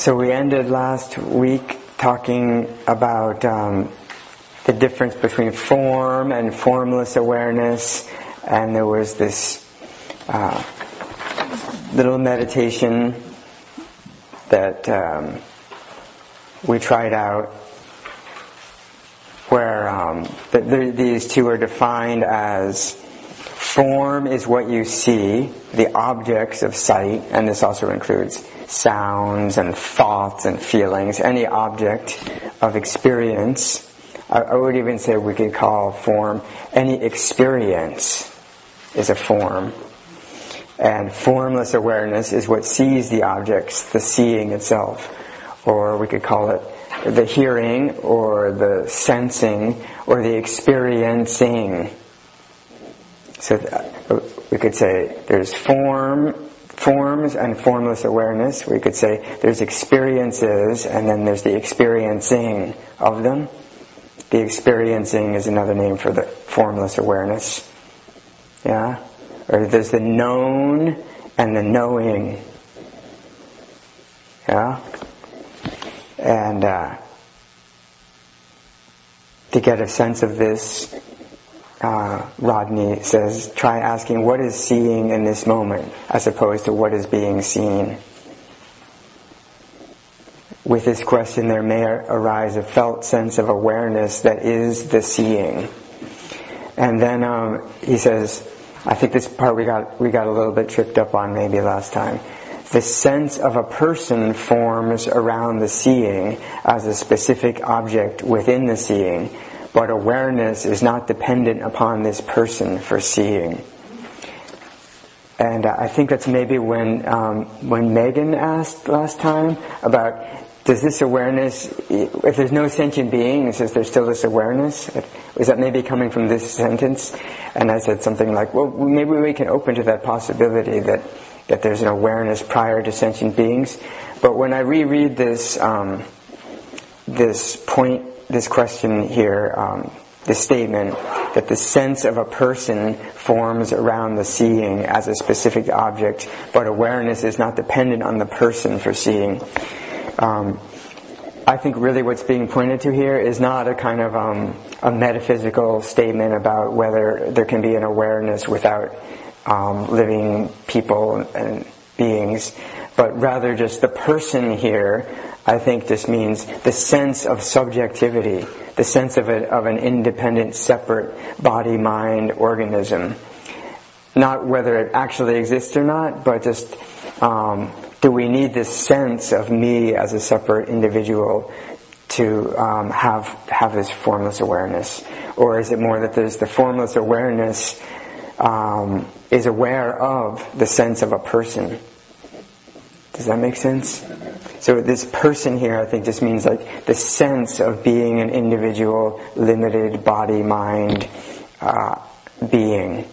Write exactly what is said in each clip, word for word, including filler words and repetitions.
So we ended last week talking about um, the difference between form and formless awareness, and there was this uh, little meditation that um, we tried out where um, the, the, these two are defined as form is what you see, the objects of sight, and this also includes sounds and thoughts and feelings, any object of experience. I, I would even say we could call form any experience is a form. And formless awareness is what sees the objects, the seeing itself. Or we could call it the hearing or the sensing or the experiencing. So we could say there's form, forms and formless awareness. We could say there's experiences and then there's the experiencing of them. The experiencing is another name for the formless awareness. Yeah? Or there's the known and the knowing. Yeah? And uh, to get a sense of this, uh, Rodney says, try asking what is seeing in this moment as opposed to what is being seen. With this question there may arise a felt sense of awareness that is the seeing. And then um, he says, I think this part we got we got a little bit tripped up on maybe last time. The sense of a person forms around the seeing as a specific object within the seeing, but awareness is not dependent upon this person for seeing. And uh, I think that's maybe when um, when Megan asked last time about does this awareness, if there's no sentient being, it says there's still this awareness. Was that maybe coming from this sentence? And I said something like, well, maybe we can open to that possibility that, that there's an awareness prior to sentient beings. But when I reread this, um, this point, this question here, um, this statement, that the sense of a person forms around the seeing as a specific object, but awareness is not dependent on the person for seeing. Um, I think really what's being pointed to here is not a kind of um, a metaphysical statement about whether there can be an awareness without um, living people and beings, but rather just the person here, I think just means the sense of subjectivity, the sense of, a, of an independent, separate body-mind organism. Not whether it actually exists or not, but just um, do we need this sense of me as a separate individual to um, have have this formless awareness? Or is it more that there's the formless awareness um, is aware of the sense of a person? Does that make sense? So this person here, I think, just means like the sense of being an individual, limited body, mind, uh, being.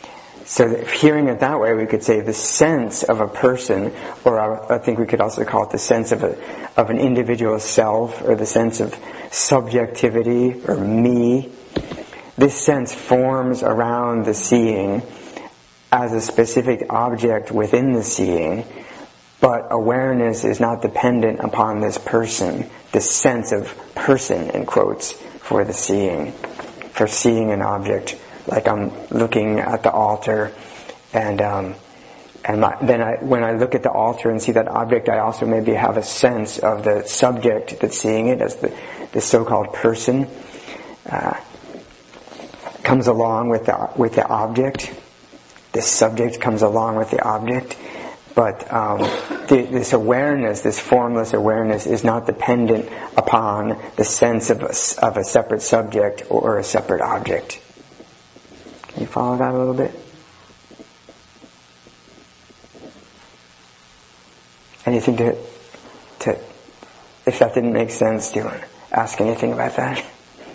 So hearing it that way, we could say the sense of a person, or I think we could also call it the sense of a of an individual self, or the sense of subjectivity, or me. This sense forms around the seeing as a specific object within the seeing, but awareness is not dependent upon this person, this sense of person, in quotes, for the seeing, for seeing an object. Like I'm looking at the altar, and um, and my, then I, when I look at the altar and see that object, I also maybe have a sense of the subject that's seeing it as the, the so-called person uh, comes along with the with the object. This subject comes along with the object, but um, the, this awareness, this formless awareness, is not dependent upon the sense of a, of a separate subject or a separate object. Can you follow that a little bit? Anything to, to, if that didn't make sense, do you want to ask anything about that?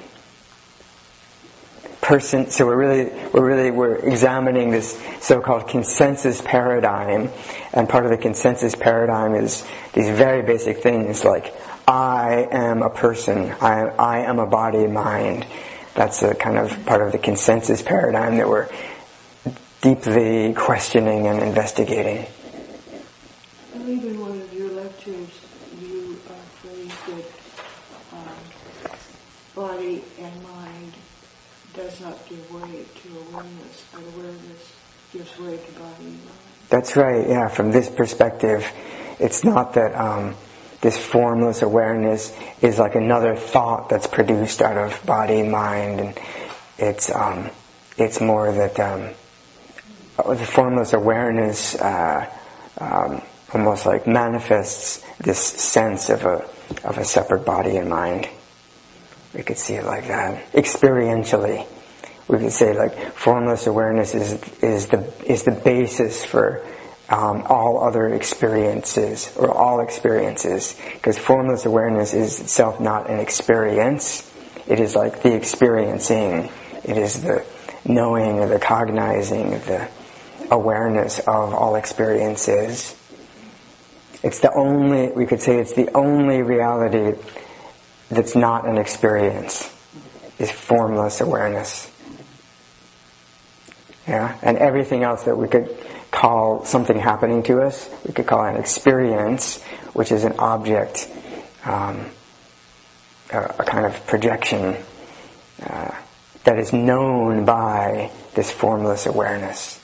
Person, so we're really, we're really, we're examining this so-called consensus paradigm, and part of the consensus paradigm is these very basic things like, I am a person, I, I am a body and mind. That's a kind of part of the consensus paradigm that we're deeply questioning and investigating. I think in one of your lectures you uh, phrase that um, body and mind does not give way to awareness, but awareness gives way to body and mind. That's right, yeah. From this perspective, it's not that um, this formless awareness is like another thought that's produced out of body and mind, and it's um, it's more that um, the formless awareness uh, um, almost like manifests this sense of a of a separate body and mind. We could see it like that experientially. We could say like formless awareness is is the is the basis for um, all other experiences or all experiences, because formless awareness is itself not an experience. It is like the experiencing. It is the knowing, the cognizing, the awareness of all experiences. It's the only, we could say it's the only reality that's not an experience, is formless awareness. Yeah, and everything else that we could call something happening to us, we could call an experience, which is an object, um, a, a kind of projection uh, that is known by this formless awareness.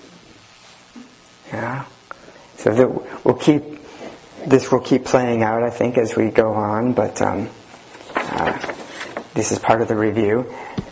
Yeah, so that we'll keep this will keep playing out, I think, as we go on. But um, uh, this is part of the review.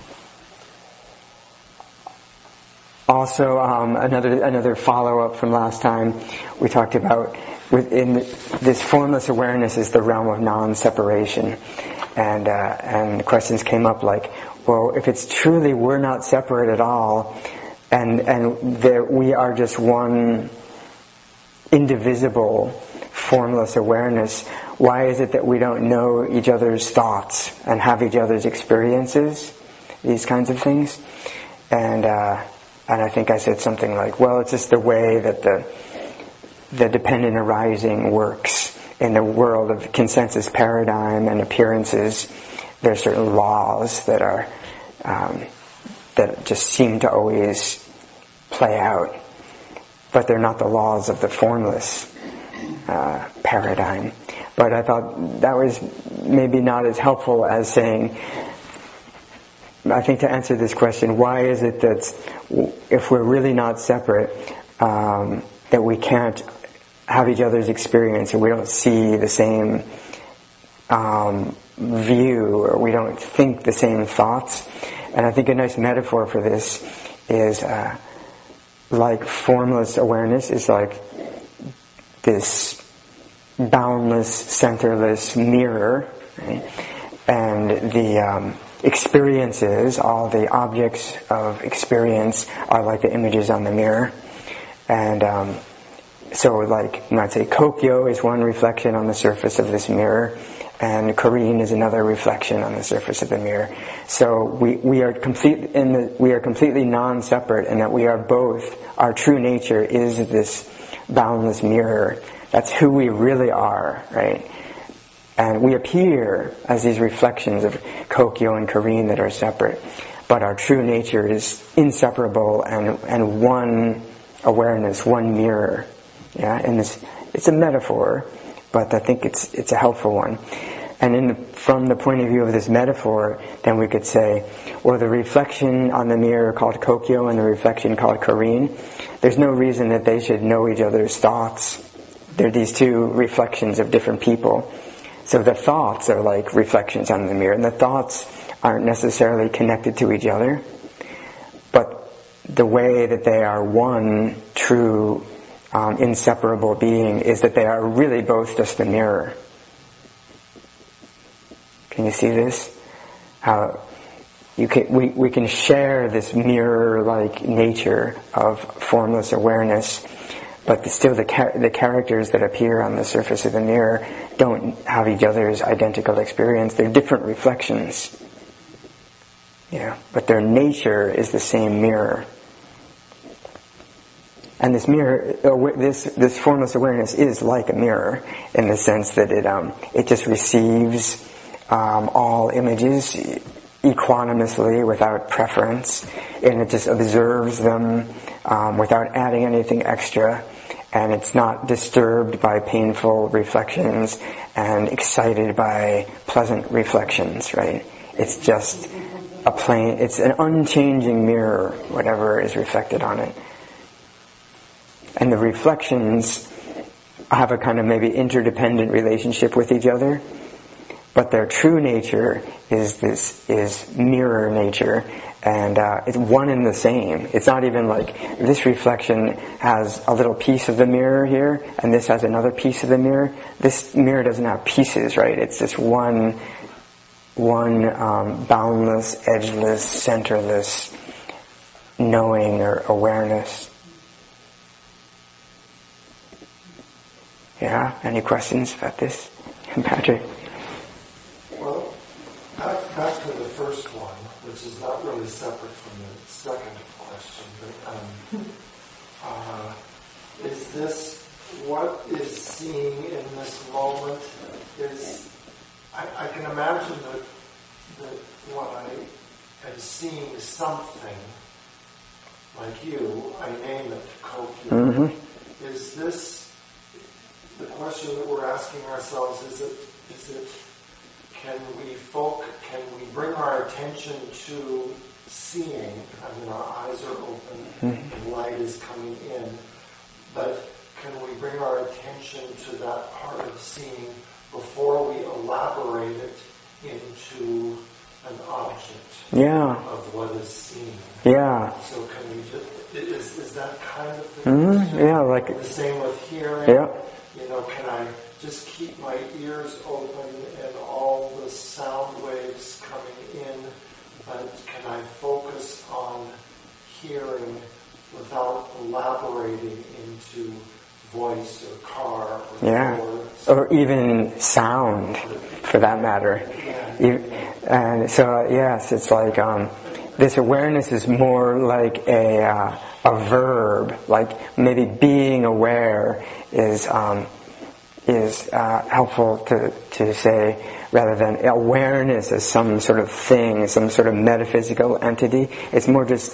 Also, um, another another follow-up from last time, we talked about within this formless awareness is the realm of non-separation, and uh, and questions came up like, well, if it's truly we're not separate at all, and and there we are just one indivisible formless awareness, why is it that we don't know each other's thoughts and have each other's experiences, these kinds of things? And uh, and I think I said something like, well, it's just the way that the the dependent arising works in the world of consensus paradigm and appearances. There are certain laws that are um, that just seem to always play out, but they're not the laws of the formless uh, paradigm. But I thought that was maybe not as helpful as saying, I think to answer this question, why is it that if we're really not separate, um, that we can't have each other's experience and we don't see the same um, view, or we don't think the same thoughts? And I think a nice metaphor for this is uh, like formless awareness is like this boundless, centerless mirror, right? And the um, experiences, all the objects of experience are like the images on the mirror. And um, so like, you might say Kokyo is one reflection on the surface of this mirror, and Kareen is another reflection on the surface of the mirror. So we, we are complete in the, we are completely non-separate, and that we are both, our true nature is this boundless mirror. That's who we really are, right? And we appear as these reflections of Kokyo and Kareen that are separate, but our true nature is inseparable and and one awareness, one mirror. Yeah, and this, it's a metaphor, but I think it's it's a helpful one. And in the, from the point of view of this metaphor, then we could say, well, the reflection on the mirror called Kokyo and the reflection called Kareen, there's no reason that they should know each other's thoughts. They're these two reflections of different people. So the thoughts are like reflections on the mirror, and the thoughts aren't necessarily connected to each other, but the way that they are one true, um, inseparable being is that they are really both just the mirror. Can you see this? How you can, we, we can share this mirror-like nature of formless awareness, but the, still the, char- the characters that appear on the surface of the mirror don't have each other's identical experience. They're different reflections. Yeah, but their nature is the same mirror. And this mirror, this this formless awareness is like a mirror in the sense that it um it just receives um, all images equanimously without preference, and it just observes them um, without adding anything extra. and it's not disturbed by painful reflections and excited by pleasant reflections, right? It's just a plain, it's an unchanging mirror, whatever is reflected on it. And the reflections have a kind of maybe interdependent relationship with each other, but their true nature is this, is mirror nature, and uh, it's one and the same. It's not even like this reflection has a little piece of the mirror here, and this has another piece of the mirror. This mirror doesn't have pieces, right? It's just one, one um, boundless, edgeless, centerless knowing or awareness. Yeah? Any questions about this, Patrick? Well, back, back to the first one, which is not really separate from the second question, but um, uh, is this what is seeing in this moment? Is I, I can imagine that, that what I am seeing is something like you. I name it Kokyo. Mm-hmm. Is this the question that we're asking ourselves? Is it is it Can we folk, can we bring our attention to seeing? I mean, our eyes are open, mm-hmm. and light is coming in. But can we bring our attention to that part of seeing before we elaborate it into an object yeah. of what is seen? Yeah. So can we just, is, is that kind of thing? Mm-hmm. Yeah, like the same with hearing? Yeah. You know, can I just keep my ears open and all the sound waves coming in, but can I focus on hearing without elaborating into voice or car or yeah. words? Or even sound, for that matter. Yeah. And so, yes, it's like um, this awareness is more like a uh, a verb, like maybe being aware is um, is uh, helpful to to say, rather than awareness as some sort of thing, some sort of metaphysical entity. It's more just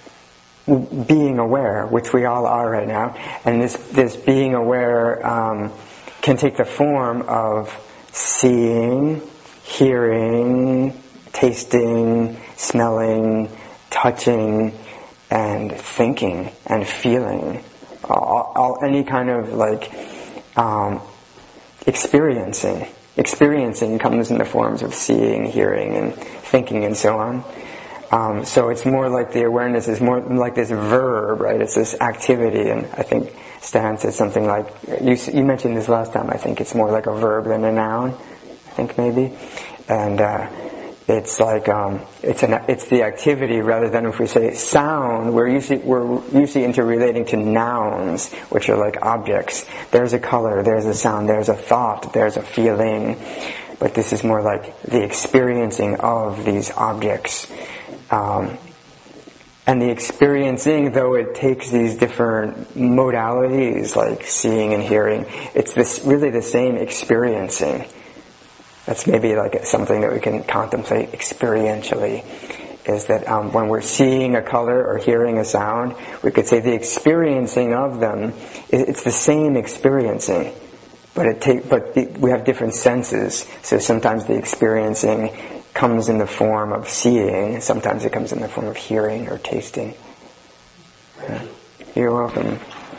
being aware, which we all are right now. And this this being aware um, can take the form of seeing, hearing, tasting, smelling, touching, and thinking and feeling. All, all, any kind of like um, experiencing. Experiencing comes in the forms of seeing, hearing, and thinking, and so on. Um, so it's more like the awareness is more like this verb, right? It's this activity, and I think Stan said something like, you, you mentioned this last time, I think it's more like a verb than a noun, I think maybe. And uh, it's like, um, it's an, it's the activity rather than if we say sound, we're usually, we're usually into relating to nouns, which are like objects. There's a color, there's a sound, there's a thought, there's a feeling. But this is more like the experiencing of these objects. Um, and the experiencing, though it takes these different modalities like seeing and hearing, it's this really the same experiencing. That's maybe like something that we can contemplate experientially, is that um, when we're seeing a color or hearing a sound, we could say the experiencing of them, it's the same experiencing, but it take, but the, we have different senses. So sometimes the experiencing comes in the form of seeing, sometimes it comes in the form of hearing or tasting. Yeah. You're welcome.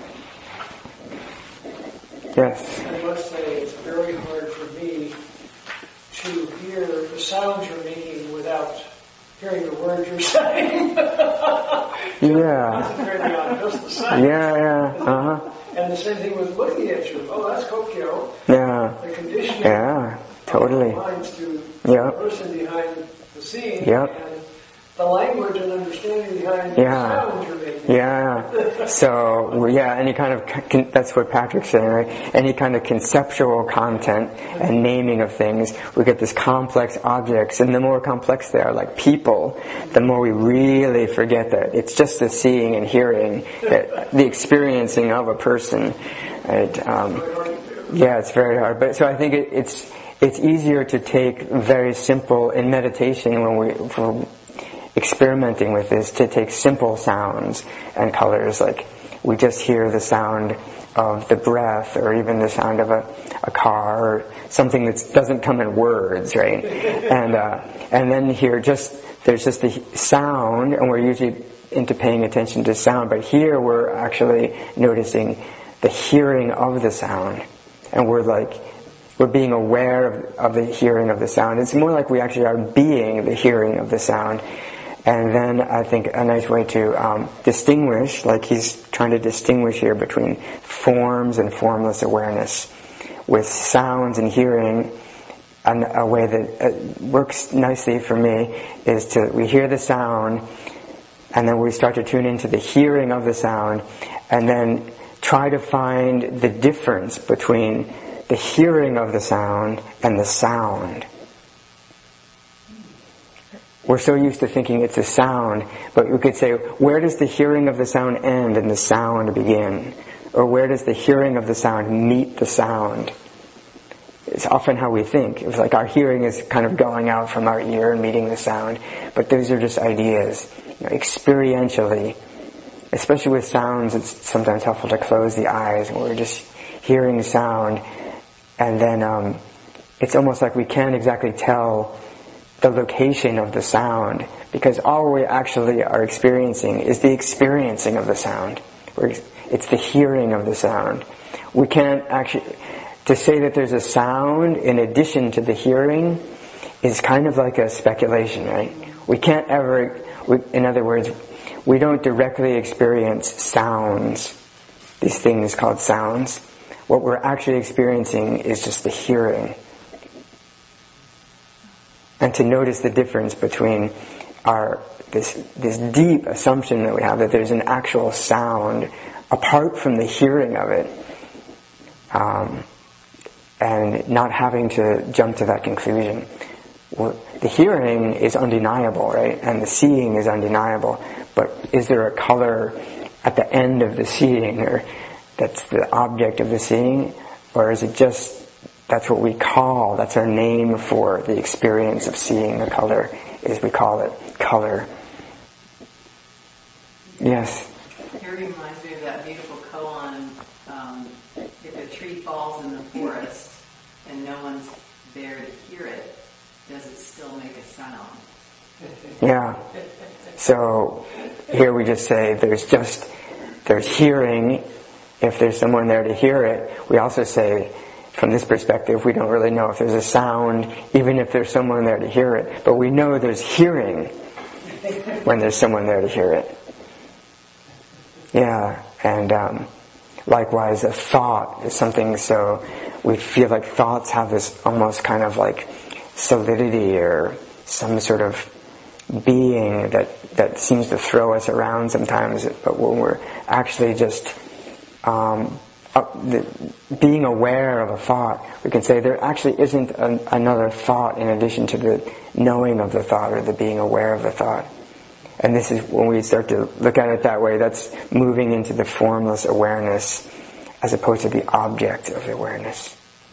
Yes. I must say it's very hard for me to hear the sounds you're making without hearing the words you're saying. Yeah. Concentrating on just the sound. Yeah, yeah. Uh-huh. And the same thing with looking at you. Oh, that's Kokyo. Yeah. The conditioning. Yeah, totally. Minds to Yep. the person behind the scene. Yep. And the language and understanding behind Yeah. the sounds you're making. Yeah. So, yeah, any kind of, con- that's what Patrick's saying, right? Any kind of conceptual content and naming of things, we get this complex objects, and the more complex they are, like people, the more we really forget that it's just the seeing and hearing, that the experiencing of a person. Right? Um, yeah, it's very hard. But so I think it, it's it's easier to take very simple in meditation when we for experimenting with this, to take simple sounds and colors, like we just hear the sound of the breath, or even the sound of a, a car, or something that doesn't come in words, right? And uh, and then here, just there's just the sound, and we're usually into paying attention to sound, but here we're actually noticing the hearing of the sound, and we're like, we're being aware of, of the hearing of the sound. It's more like we actually are being the hearing of the sound. And then I think a nice way to um, distinguish, like he's trying to distinguish here between forms and formless awareness. With sounds and hearing, and a way that uh, works nicely for me is to, we hear the sound, and then we start to tune into the hearing of the sound, and then try to find the difference between the hearing of the sound and the sound. We're so used to thinking it's a sound, but we could say, where does the hearing of the sound end and the sound begin? Or where does the hearing of the sound meet the sound? It's often how we think. It's like our hearing is kind of going out from our ear and meeting the sound, but those are just ideas. You know, experientially, especially with sounds, it's sometimes helpful to close the eyes when we're just hearing sound, and then um, it's almost like we can't exactly tell the location of the sound, because all we actually are experiencing is the experiencing of the sound. It's the hearing of the sound. We can't actually, to say that there's a sound in addition to the hearing is kind of like a speculation, right? We can't ever, we, in other words, we don't directly experience sounds, these things called sounds. What we're actually experiencing is just the hearing. And to notice the difference between our this this deep assumption that we have that there's an actual sound apart from the hearing of it, um, and not having to jump to that conclusion. Well, the hearing is undeniable, right? And the seeing is undeniable. But is there a color at the end of the seeing, or that's the object of the seeing, or is it just that's what we call, that's our name for the experience of seeing the color, is we call it color. Yes? It reminds me of that beautiful koan, um, if a tree falls in the forest and no one's there to hear it, does it still make a sound? Yeah. So here we just say there's just, there's hearing, if there's someone there to hear it. We also say, from this perspective, we don't really know if there's a sound, even if there's someone there to hear it. But we know there's hearing when there's someone there to hear it. Yeah, and um, likewise, a thought is something so, we feel like thoughts have this almost kind of like solidity or some sort of being that, that seems to throw us around sometimes. But when we're actually just um, Uh, the, being aware of a thought, we can say there actually isn't an, another thought in addition to the knowing of the thought or the being aware of the thought. And this is when we start to look at it that way, that's moving into the formless awareness as opposed to the object of the awareness.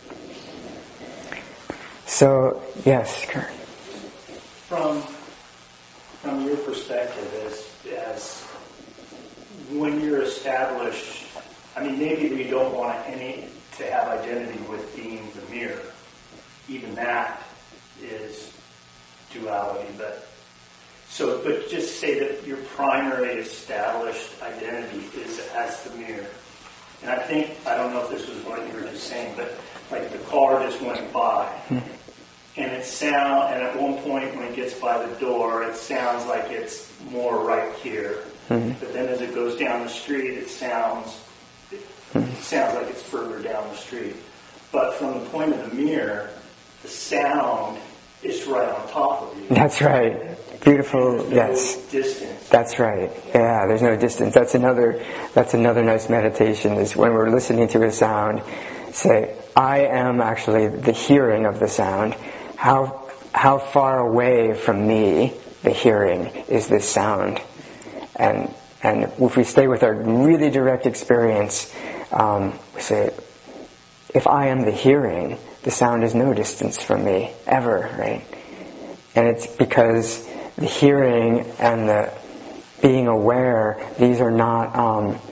So, yes, Kurt. From from your perspective, as as when you're established, I mean, maybe we don't want any to have identity with being the mirror. Even that is duality. But so, but just say that your primary established identity is as the mirror. And I think, I don't know if this was what you were just saying, but like the car just went by, and it sound, and at one point when it gets by the door, it sounds like it's more right here. Mm-hmm. But then as it goes down the street, it sounds. It sounds like it's further down the street. But from the point of the mirror, the sound is right on top of you. That's right. Beautiful, no yes. Distance. That's right. Yeah, there's no distance. That's another that's another nice meditation, is when we're listening to a sound, say, I am actually the hearing of the sound. How how far away from me, the hearing, is this sound? And and if we stay with our really direct experience, Um, we say, if I am the hearing, the sound is no distance from me, ever, right? And it's because the hearing and the being aware, these are not um,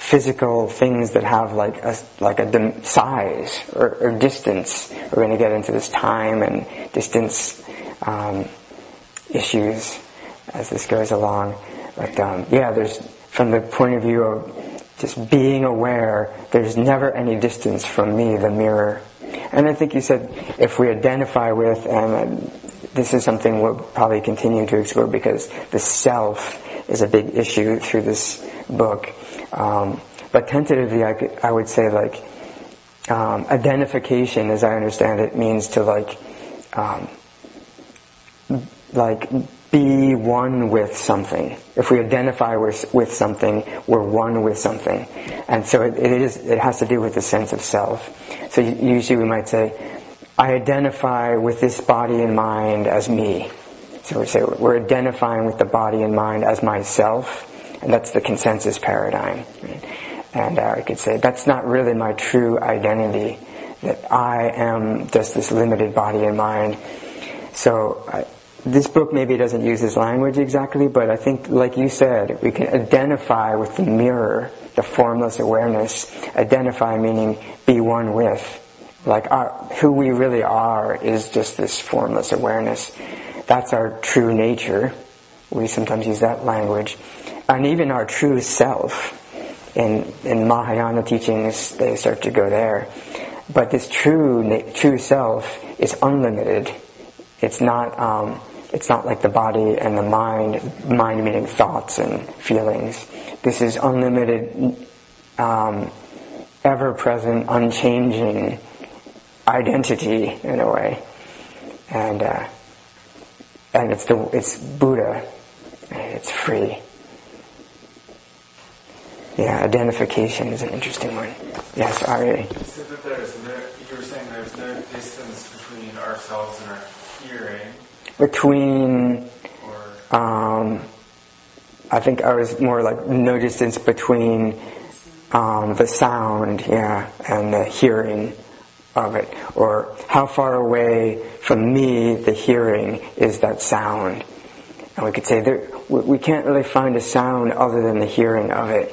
physical things that have like a like a dim- size or, or distance. We're going to get into this time and distance um, issues as this goes along. But um, yeah, there's from the point of view of just being aware, there's never any distance from me, the mirror. And I think you said if we identify with, and this is something we'll probably continue to explore because the self is a big issue through this book. Um, but tentatively, I, could, I would say like um, identification, as I understand it, means to like um, like be one with something. If we identify with, with something, we're one with something, and so it, it is. It has to do with the sense of self. So usually we might say, I identify with this body and mind as me. So we say we're identifying with the body and mind as myself, and that's the consensus paradigm. And uh, I could say that's not really my true identity, that I am just this limited body and mind. So I, this book maybe doesn't use this language exactly, but I think, like you said, we can identify with the mirror, the formless awareness. Identify meaning be one with. Like our, who we really are is just this formless awareness. That's our true nature. We sometimes use that language. And even our true self. In, in Mahayana teachings, they start to go there. But this true true self is unlimited. It's not um, it's not like the body and the mind. Mind meaning thoughts and feelings. This is unlimited, um, ever-present, unchanging identity in a way, and uh, and it's the it's Buddha. It's free. Yeah, identification is an interesting one. Yes, Ari. You said that there's no, you were saying there's no distance between ourselves and our hearing. Between, or um, I think I was more like no distance between um, the sound, yeah, and the hearing of it, or how far away from me the hearing is that sound. And we could say there, we can't really find a sound other than the hearing of it.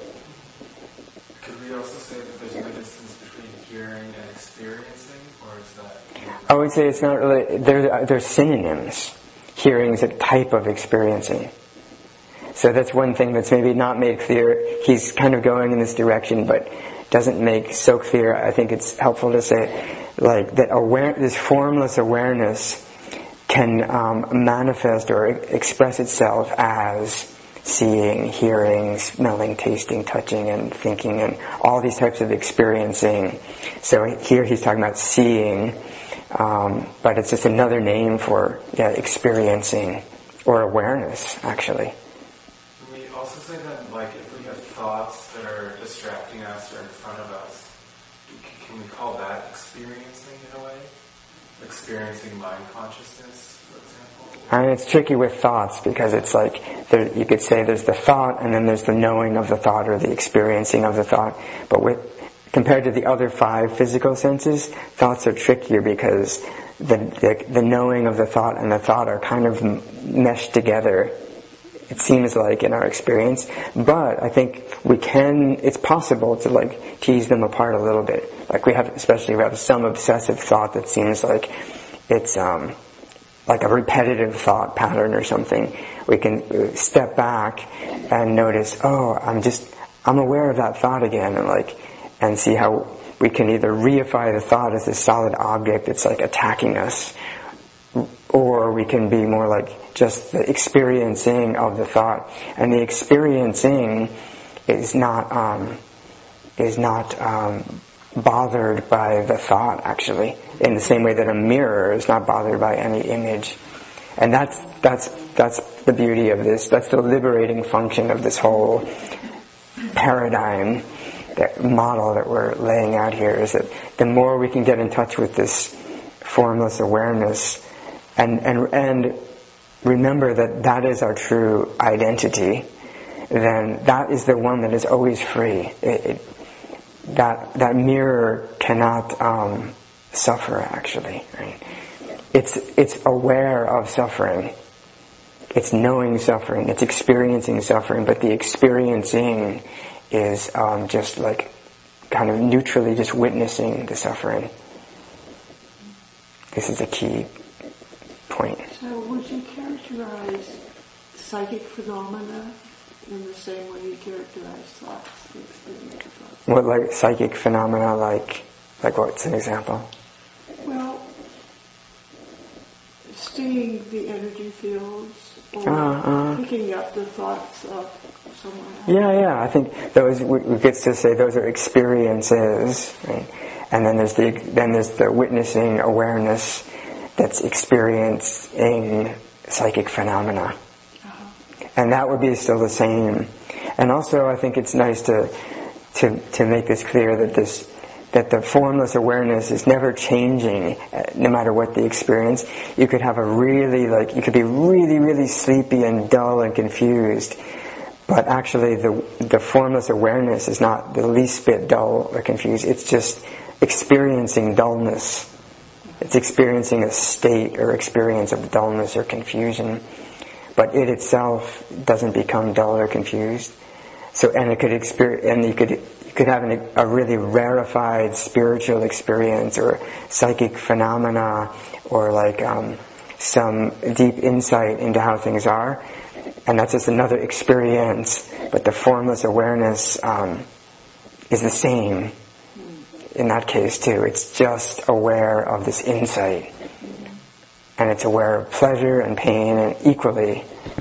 I would say it's not really, they're, they're synonyms. Hearing is a type of experiencing. So that's one thing that's maybe not made clear. He's kind of going in this direction, but doesn't make so clear. I think it's helpful to say, like, that aware, this formless awareness can um, manifest or express itself as seeing, hearing, smelling, tasting, touching, and thinking, and all these types of experiencing. So here he's talking about seeing, um, but it's just another name for yeah, experiencing or awareness, actually. Can we also say that, like, if we have thoughts that are distracting us or in front of us, can we call that experiencing in a way? Experiencing mind consciousness, for example? And it's tricky with thoughts because it's like, there, you could say there's the thought and then there's the knowing of the thought or the experiencing of the thought. But with compared to the other five physical senses, thoughts are trickier because the, the, the knowing of the thought and the thought are kind of meshed together, it seems like, in our experience. But I think we can, it's possible to like tease them apart a little bit. Like we have, especially we have some obsessive thought that seems like it's um, like a repetitive thought pattern or something. We can step back and notice, oh, I'm just, I'm aware of that thought again, and like, and see how we can either reify the thought as this solid object that's like attacking us, or we can be more like just the experiencing of the thought. And the experiencing is not um, is not um, bothered by the thought, actually, in the same way that a mirror is not bothered by any image. And that's that's that's the beauty of this. That's the liberating function of this whole paradigm, that model that we're laying out here, is that the more we can get in touch with this formless awareness and and and remember that that is our true identity, then that is the one that is always free. It, it, that that mirror cannot um, suffer, actually. Right? It's it's aware of suffering. It's knowing suffering. It's experiencing suffering. But the experiencing is um, just like kind of neutrally just witnessing the suffering. This is a key point. So would you characterize psychic phenomena in the same way you characterize thoughts, the experience of thoughts? What, like psychic phenomena, like, like what's an example? Well, seeing the energy fields or uh, uh, picking up the thoughts of someone else. Yeah, yeah. I think those we, we get to say those are experiences, right? And then there's the then there's the witnessing awareness that's experiencing psychic phenomena, uh-huh. and that would be still the same. And also, I think it's nice to to to make this clear that this. that the formless awareness is never changing, no matter what the experience. You could have a really, like, you could be really, really sleepy and dull and confused, but actually the the formless awareness is not the least bit dull or confused. It's just experiencing dullness. It's experiencing a state or experience of dullness or confusion, but it itself doesn't become dull or confused. So, and it could experience, and you could could have an, a really rarefied spiritual experience or psychic phenomena or like um, some deep insight into how things are, and that's just another experience, but the formless awareness um, is the same in that case too. It's just aware of this insight, and it's aware of pleasure and pain and equally.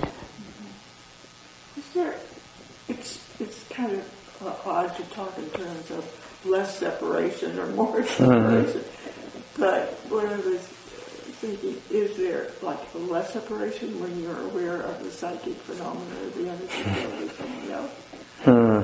Is there, it's, it's kind of odd to talk in terms of less separation or more separation. Mm-hmm. But what I was thinking, is there like less separation when you're aware of the psychic phenomena or the energy of something else? Hmm.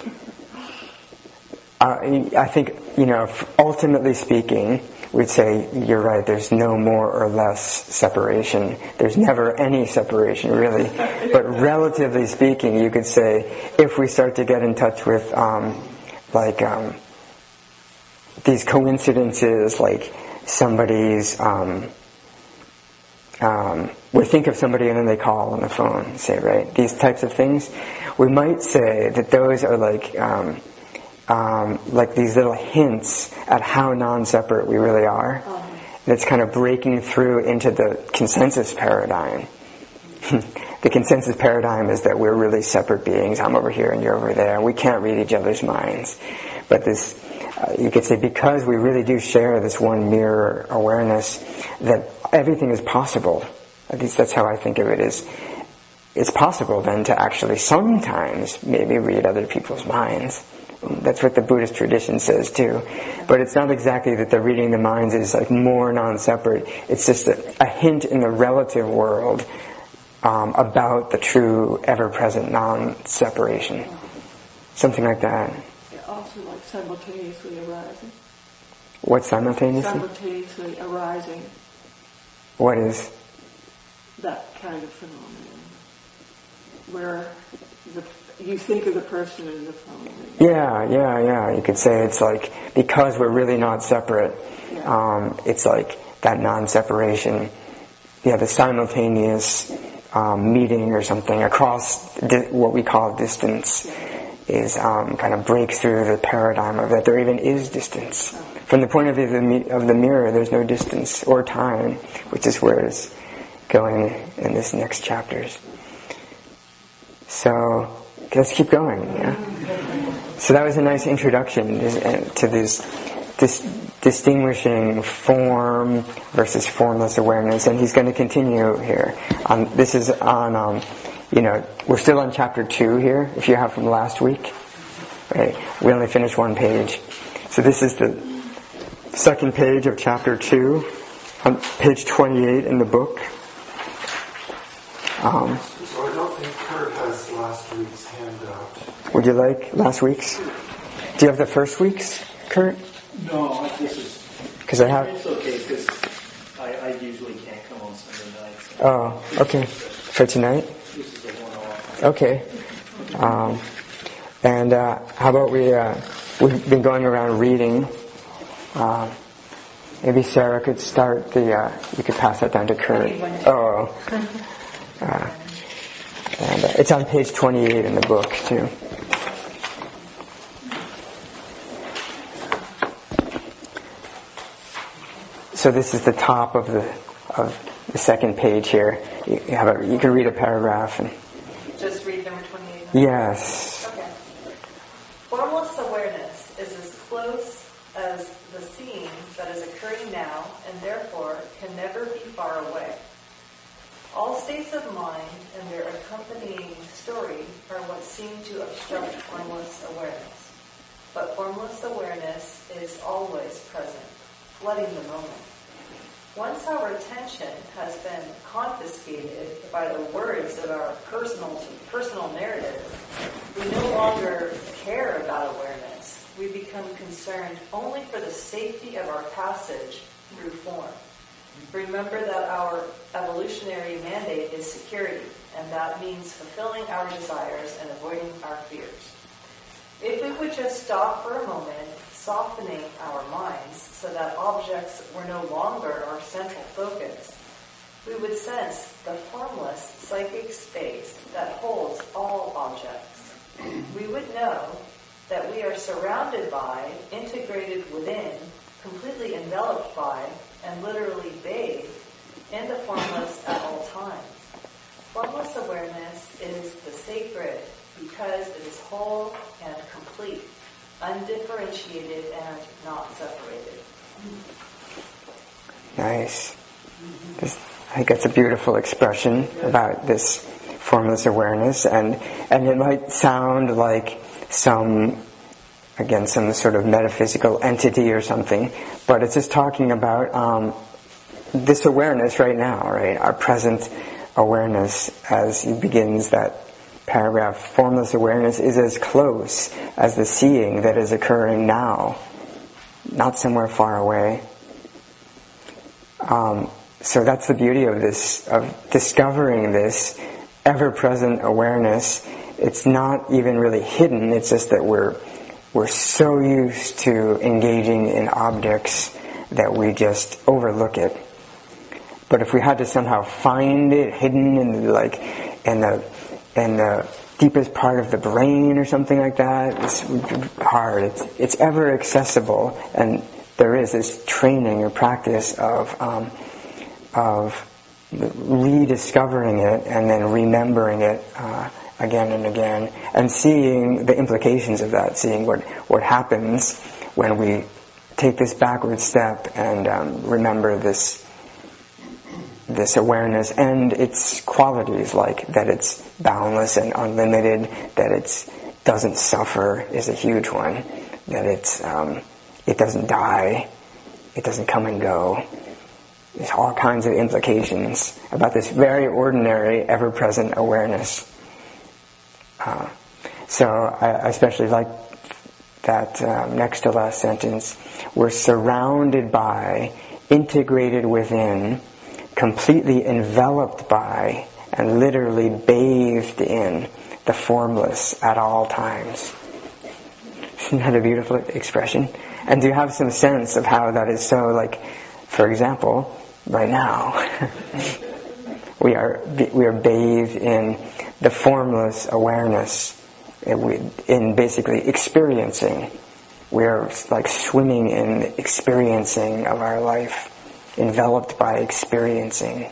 uh, I think, you know, ultimately speaking, we'd say you're right, there's no more or less separation. There's never any separation, really. But relatively speaking, you could say, if we start to get in touch with, um, like, um, these coincidences, like somebody's, um, um, we think of somebody and then they call on the phone, say, right? These types of things. We might say that those are like, um, Um, like these little hints at how non-separate we really are. Oh. And it's kind of breaking through into the consensus paradigm. The consensus paradigm is that we're really separate beings. I'm over here and you're over there. We can't read each other's minds. But this, uh, you could say, because we really do share this one mirror awareness, that everything is possible. At least that's how I think of it. Is it's possible then to actually sometimes maybe read other people's minds. That's what the Buddhist tradition says too. But it's not exactly that the reading the minds is like more non-separate. It's just a, a hint in the relative world um, about the true, ever-present non-separation. Something like that. Also like simultaneously arising. What simultaneously? Simultaneously arising. What is? That kind of phenomenon. Where the you think of the person in the phone. Yeah, yeah, yeah. You could say it's like, because we're really not separate, yeah. um, it's like that non-separation, yeah, the simultaneous um, meeting or something across di- what we call distance yeah. is um, kind of break through the paradigm of that there even is distance. Oh. From the point of view of the, of the mirror, there's no distance or time, which is where it's going in this next chapters. So, let's keep going, yeah? So that was a nice introduction to this, this distinguishing form versus formless awareness, and he's going to continue here. Um, this is on, um, you know, we're still on chapter two here, if you have from last week. Right? We only finished one page. So this is the second page of chapter two, on page twenty-eight in the book. Um, so I don't think Kurt has last week's handout. Would you like last week's? Do you have the first week's, Kurt? No, this is... Because I have... It's okay, because I, I usually can't come on Sunday nights. So oh, okay. For tonight? This is a one-off. Okay. Um, and uh, how about we... Uh, we've been going around reading. Uh, maybe Sarah could start the... Uh, you could pass that down to Kurt. Oh. Uh, and uh, it's on page twenty-eight in the book, too. so this is the top of the of the second page here. You have a, you can read a paragraph. And, Just read number twenty-eight. yes. Okay. Formless awareness is as close as the seeing that is occurring now, and therefore can never be far away. All states of mind and their accompanying story are what seem to obstruct formless awareness. But formless awareness is always present, flooding the moment. Once our attention has been confiscated by the words of our personal personal narrative, we no longer care about awareness. We become concerned only for the safety of our passage through form. Remember that our evolutionary mandate is security, and that means fulfilling our desires and avoiding our fears. If we would just stop for a moment, softening our minds so that objects were no longer our central focus, we would sense the formless psychic space that holds all objects. We would know that we are surrounded by, integrated within, completely enveloped by, and literally bathed in the formless at all times. Formless awareness is the sacred because it is whole and complete, undifferentiated and not separated. Nice. This, I think that's a beautiful expression about this formless awareness, and and it might sound like some, again, some sort of metaphysical entity or something, but it's just talking about um, this awareness right now, right? Our present awareness, as he begins that paragraph. Formless awareness is as close as the seeing that is occurring now, not somewhere far away. Um, so that's the beauty of this, of discovering this ever-present awareness. It's not even really hidden. It's just that we're we're so used to engaging in objects that we just overlook it. But if we had to somehow find it hidden in the, like in the in the deepest part of the brain or something like that, it's hard. It's it's ever accessible, and there is this training or practice of um, of rediscovering it and then remembering it uh, again and again, and seeing the implications of that, seeing what what happens when we take this backward step and um, remember this this awareness and its qualities, like that it's boundless and unlimited, that it doesn't suffer is a huge one, that it's um, it doesn't die, it doesn't come and go. There's all kinds of implications about this very ordinary, ever-present awareness. Uh, so I especially like that um, next to last sentence. We're surrounded by, integrated within, completely enveloped by, and literally bathed in the formless at all times. Isn't that a beautiful expression? And do you have some sense of how that is so, like, for example, right now, we are we are bathed in the formless awareness, in basically experiencing. We are like swimming in experiencing of our life, enveloped by experiencing.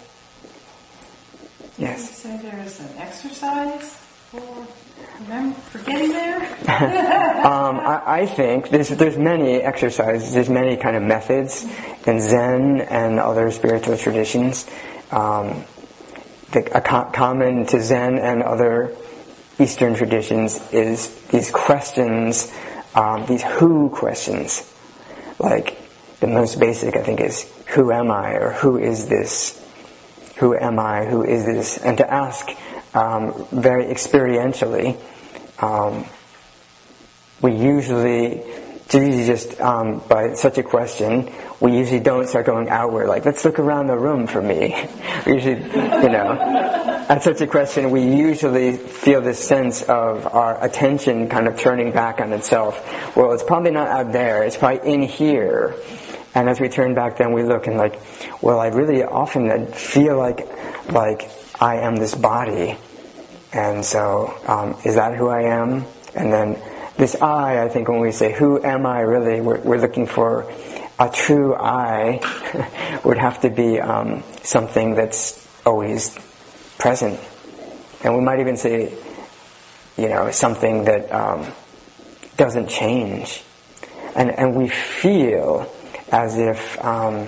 Yes. Did you say there is an exercise for remember for getting there? um, I, I think there's there's many exercises, there's many kind of methods in Zen and other spiritual traditions. Um, the, a co- common to Zen and other Eastern traditions is these questions, um, these who questions. Like the most basic, I think, is who am I, or who is this? Who am I? Who is this? And to ask um, very experientially. Um, we usually, usually just um, by such a question, we usually don't start going outward, like, let's look around the room for me. We usually, you know, at such a question, we usually feel this sense of our attention kind of turning back on itself. Well, it's probably not out there, it's probably in here. And as we turn back, then we look and like, well, I really often feel like, like I am this body. And so, um, is that who I am? And then this I, I think when we say, who am I really, we're, we're looking for a true I would have to be um, something that's always present. And we might even say, you know, something that um, doesn't change. And, and we feel as if um,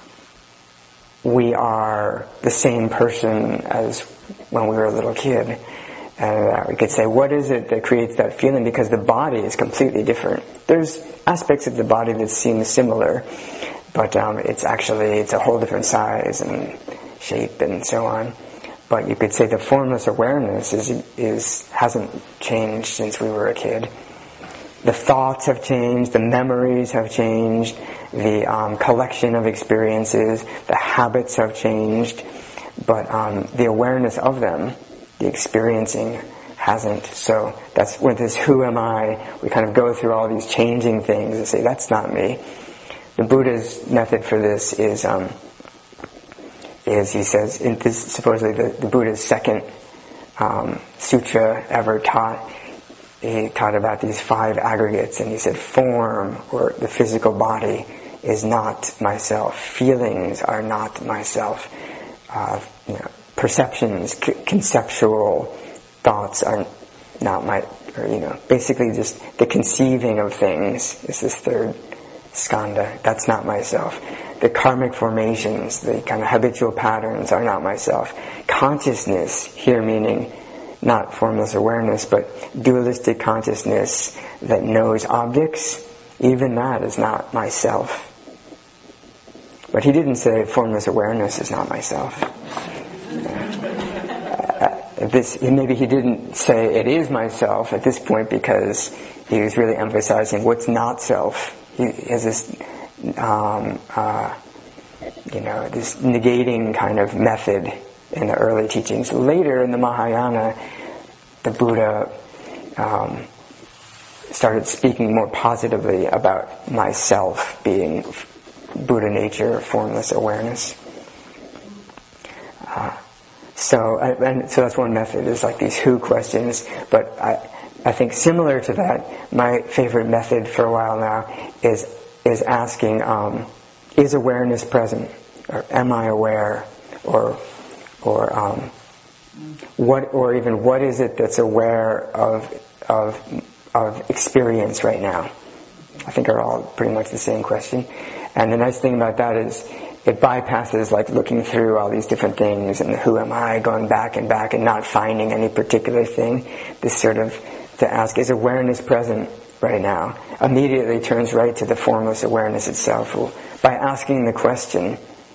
we are the same person as when we were a little kid. And uh, we could say, what is it that creates that feeling? Because the body is completely different. There's aspects of the body that seem similar, but um, it's actually, it's a whole different size and shape and so on. But you could say the formless awareness is, is hasn't changed since we were a kid. The thoughts have changed, the memories have changed, the um, collection of experiences, the habits have changed, but um, the awareness of them, the experiencing, hasn't. So that's with this who am I, we kind of go through all these changing things and say, that's not me. The Buddha's method for this is, um, is he says, in this supposedly the, the Buddha's second um, sutra ever taught, he taught about these five aggregates, and he said form, or the physical body, is not myself. Feelings are not myself. Uh, you know, perceptions, c- conceptual thoughts are not my, or you know, basically just the conceiving of things is this third skandha. That's not myself. The karmic formations, the kind of habitual patterns are not myself. Consciousness, here meaning not formless awareness, but dualistic consciousness that knows objects, even that is not myself. But he didn't say formless awareness is not myself. Uh, this, maybe he didn't say it is myself at this point because he was really emphasizing what's not self. He has this, um, uh, you know, this negating kind of method in the early teachings. Later in the Mahayana, the Buddha um, started speaking more positively about myself being Buddha nature, formless awareness. Uh, so, and so that's one method, is like these who questions. But I, I think similar to that, my favorite method for a while now is is asking, um, is awareness present, or am I aware, or or um, what, or even what is it that's aware of of of experience right now? I think are all pretty much the same question. And the nice thing about that is it bypasses like looking through all these different things and who am I, going back and back and not finding any particular thing. This sort of, to ask, is awareness present right now? Immediately turns right to the formless awareness itself. Well, by asking the question,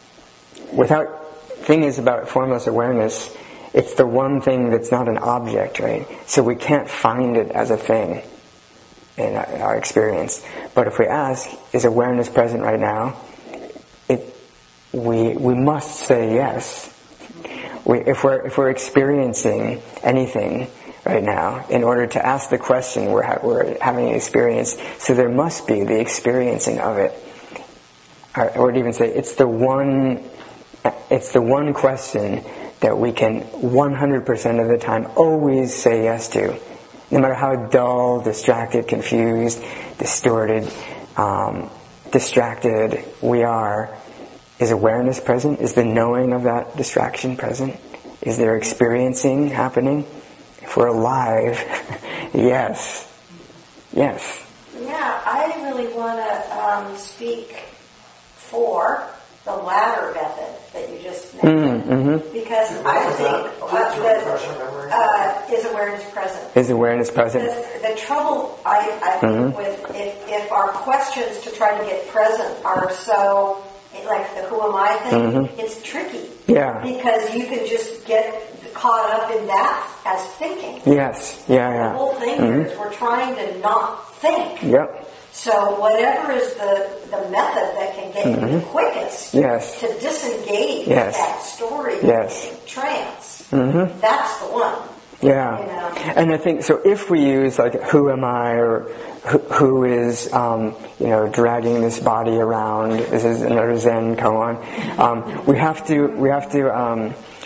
without, thing is about formless awareness, it's the one thing that's not an object, right? So we can't find it as a thing in our experience. But if we ask, is awareness present right now? It, we we must say yes. We, if we're if we're experiencing anything right now, in order to ask the question, we're ha- we're having an experience. So there must be the experiencing of it. Or I would even say it's the one it's the one question that we can one hundred percent of the time always say yes to. No matter how dull, distracted, confused, distorted, um, distracted we are, is awareness present? Is the knowing of that distraction present? Is there experiencing happening? If we're alive, yes. Yes. Yeah, I really want to um, speak for the latter method that you just mentioned. Mm-hmm. Because I think uh, that uh, is awareness present. Is awareness present? The, the trouble, I, I think, Mm-hmm. with if, if our questions to try to get present are so, like the who am I thing, Mm-hmm. it's tricky. Yeah. Because you can just get caught up in that as thinking. Yes. Yeah, yeah. The whole thing Mm-hmm. is we're trying to not think. Yep. So whatever is the, the method that can get Mm-hmm. you the quickest Yes. to disengage Yes. that story Yes. in trance, Mm-hmm. that's the one. Yeah. You know? And I think, so if we use like, who am I, or who, who is, um, you know, dragging this body around, this is another Zen koan, um, we have to, we have to, um,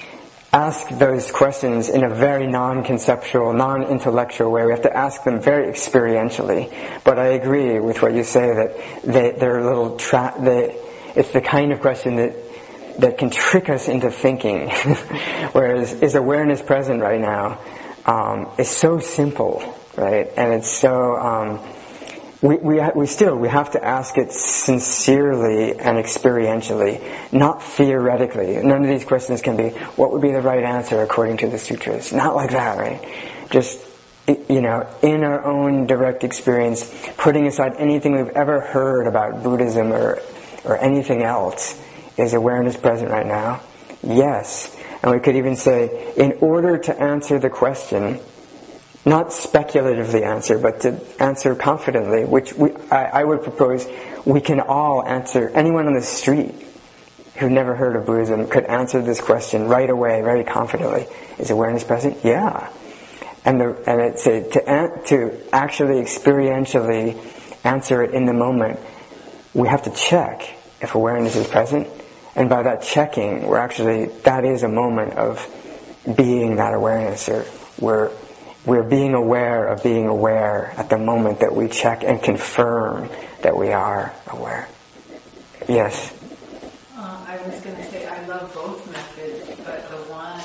ask those questions in a very non-conceptual, non-intellectual way. We have to ask them very experientially. But I agree with what you say that they, they're a little tra- they, it's the kind of question that that can trick us into thinking. Whereas, is awareness present right now? Um, it's so simple, right? And it's so um, we we we still we have to ask it sincerely and experientially, not theoretically. None of these questions can be, what would be the right answer according to the sutras? Not like that, right? Just, you know, in our own direct experience, putting aside anything we've ever heard about Buddhism or or anything else, is awareness present right now? Yes. And we could even say, in order to answer the question, not speculatively answer, but to answer confidently, which we, I, I would propose we can all answer. Anyone on the street who never heard of Buddhism could answer this question right away, very confidently. Is awareness present? Yeah. And the, and it's a, to to actually experientially answer it in the moment, we have to check if awareness is present. And by that checking, we're actually, that is a moment of being that awareness, or we're We're being aware of being aware at the moment that we check and confirm that we are aware. Yes? Uh, I was going to say I love both methods, but the one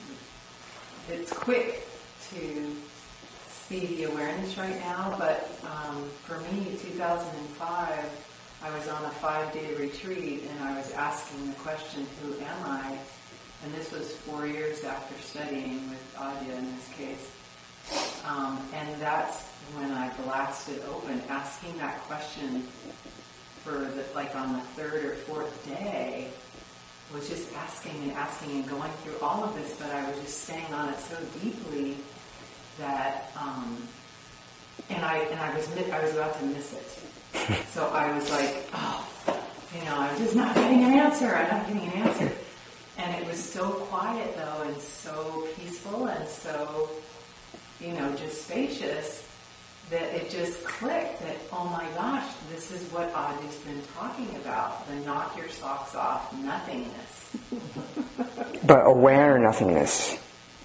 that's quick to see the awareness right now, but um, for me, two thousand five, I was on a five-day retreat and I was asking the question, who am I? And this was four years after studying with Adya in this case. Um, and that's when I blasted open, asking that question for the, like on the third or fourth day, was just asking and asking and going through all of this, but I was just staying on it so deeply that, um, and I and I was I was about to miss it. So I was like, oh, you know, I'm just not getting an answer. I'm not getting an answer. And it was so quiet though, and so peaceful, and so, you know, just spacious, that it just clicked that, oh my gosh, this is what Adya's been talking about, the knock your socks off nothingness. But aware nothingness.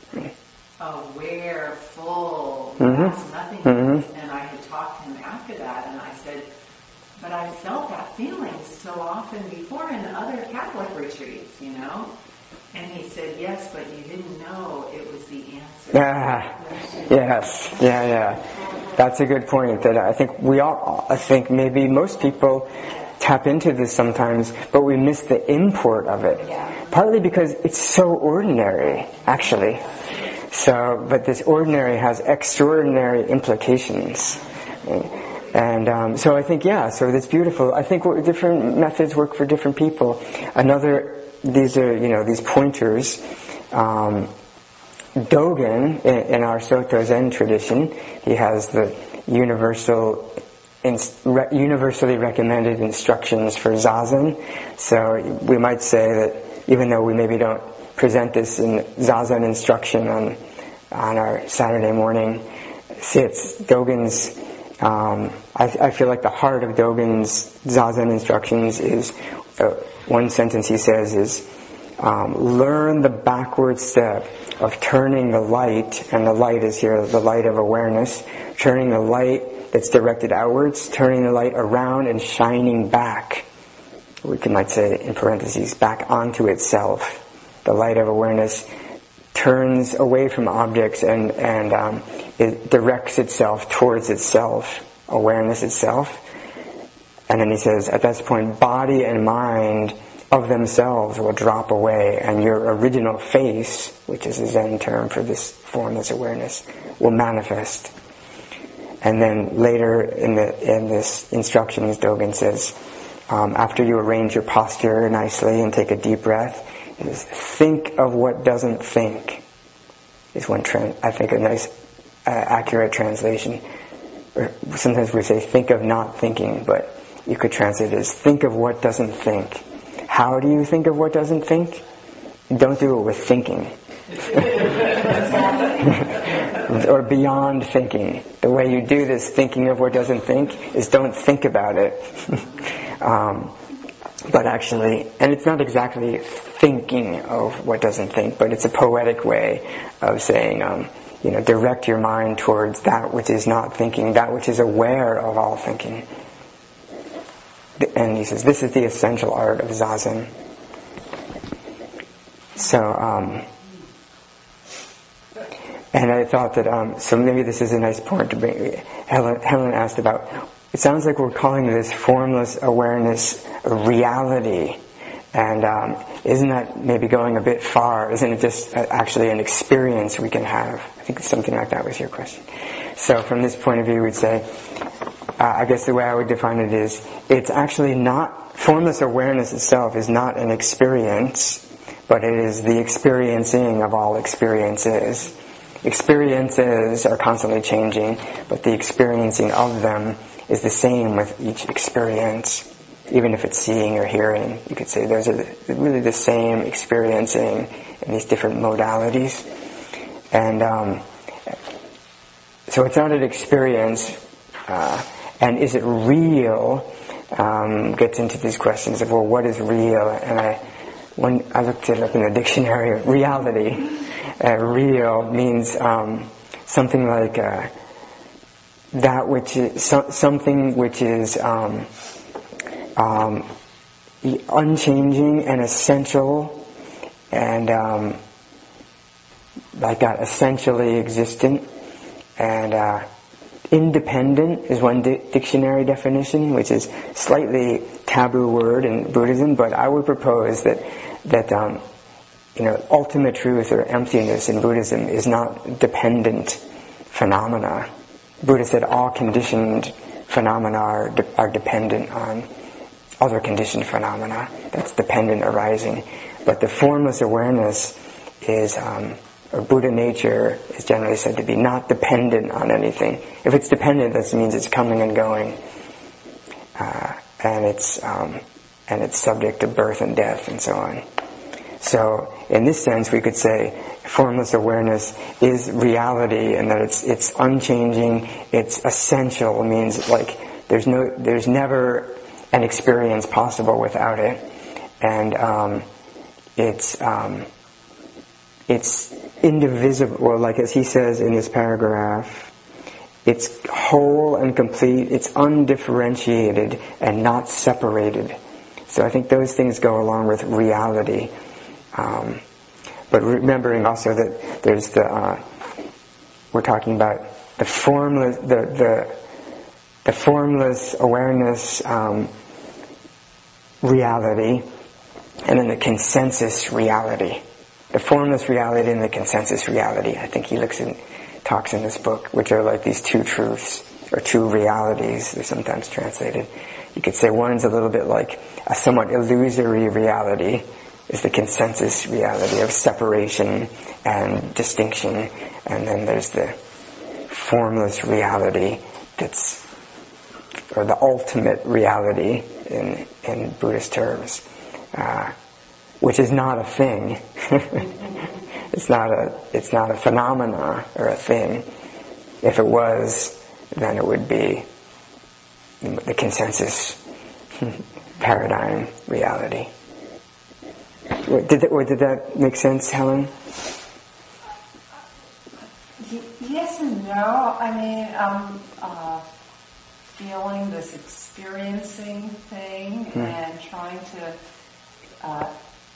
Aware, full, mm-hmm. that's nothingness. Mm-hmm. And I had talked to him after that, and I said, but I felt that feeling so often before in other Catholic retreats, you know? And he said, yes, but you didn't know it was the answer. Ah, yes, yeah, yeah. That's a good point. That I think we all, I think maybe most people tap into this sometimes, but we miss the import of it. Partly because it's so ordinary, actually. So, but this ordinary has extraordinary implications. And um, so I think, yeah, so that's beautiful. I think different methods work for different people. Another, these are, you know, these pointers. Um, Dogen, in, in our Soto Zen tradition, he has the universal, in, re, universally recommended instructions for Zazen. So we might say that even though we maybe don't present this in Zazen instruction on on our Saturday morning sits, Dogen's Um, I, I feel like the heart of Dogen's Zazen instructions is, uh, one sentence he says is, um, learn the backward step of turning the light, and the light is here, the light of awareness, turning the light that's directed outwards, turning the light around and shining back. We can might say in parentheses, back onto itself. The light of awareness turns away from objects and, and um, it directs itself towards itself, awareness itself. And then he says, at that point, body and mind of themselves will drop away, and your original face, which is a Zen term for this formless awareness, will manifest. And then later in the in this instructions, Dogen says, um, after you arrange your posture nicely and take a deep breath, is think of what doesn't think, is one trend, I think a nice uh, accurate translation. Or sometimes we say think of not thinking, but you could translate it as think of what doesn't think. How do you think of what doesn't think? Don't do it with thinking. Or beyond thinking. The way you do this thinking of what doesn't think is don't think about it. um, but actually, and it's not exactly thinking of what doesn't think, but it's a poetic way of saying, um, you know, direct your mind towards that which is not thinking, that which is aware of all thinking. And he says, this is the essential art of Zazen. So, um, and I thought that, um, so maybe this is a nice point to bring. Helen, Helen asked about, it sounds like we're calling this formless awareness a reality. And um, isn't that maybe going a bit far? Isn't it just actually an experience we can have? I think something like that was your question. So from this point of view, we'd say, uh, I guess the way I would define it is, it's actually not, formless awareness itself is not an experience, but it is the experiencing of all experiences. Experiences are constantly changing, but the experiencing of them is the same with each experience. Even if it's seeing or hearing, you could say those are the, really the same experiencing in these different modalities. And um, so it's not an experience, uh, and is it real? Um, gets into these questions of, well, what is real? And I, when I looked it up in the dictionary, reality, uh, real means um, something like uh, that which is so, something which is um, um, unchanging and essential, and um, like that, essentially existent, and uh, independent is one di- dictionary definition, which is slightly taboo word in Buddhism, but I would propose that that um, you know, ultimate truth or emptiness in Buddhism is not dependent phenomena. Buddha said all conditioned phenomena are, de- are dependent on other conditioned phenomena. That's dependent arising. But the formless awareness is, um, or Buddha nature is generally said to be not dependent on anything. If it's dependent, that means it's coming and going, uh, and it's um, and it's subject to birth and death and so on. So, in this sense, we could say formless awareness is reality, and that it's it's unchanging, it's essential. It means like there's no, there's never an experience possible without it, and um, it's um, it's indivisible. Well, like as he says in this paragraph, it's whole and complete. It's undifferentiated and not separated. So I think those things go along with reality. Um, but remembering also that there's the uh, we're talking about the formless the the, the formless awareness um, reality, and then the consensus reality. The formless reality and the consensus reality. I think he looks in talks in this book, which are like these two truths or two realities. They're sometimes translated. You could say one's a little bit like a somewhat illusory reality. Is the consensus reality of separation and distinction, and then there's the formless reality that's, or the ultimate reality in in Buddhist terms, uh, which is not a thing. It's not a it's not a phenomena or a thing. If it was, then it would be the consensus paradigm reality. Did that, or did that make sense, Helen? Yes and no. I mean, um, uh, feeling this experiencing thing hmm. and trying to uh,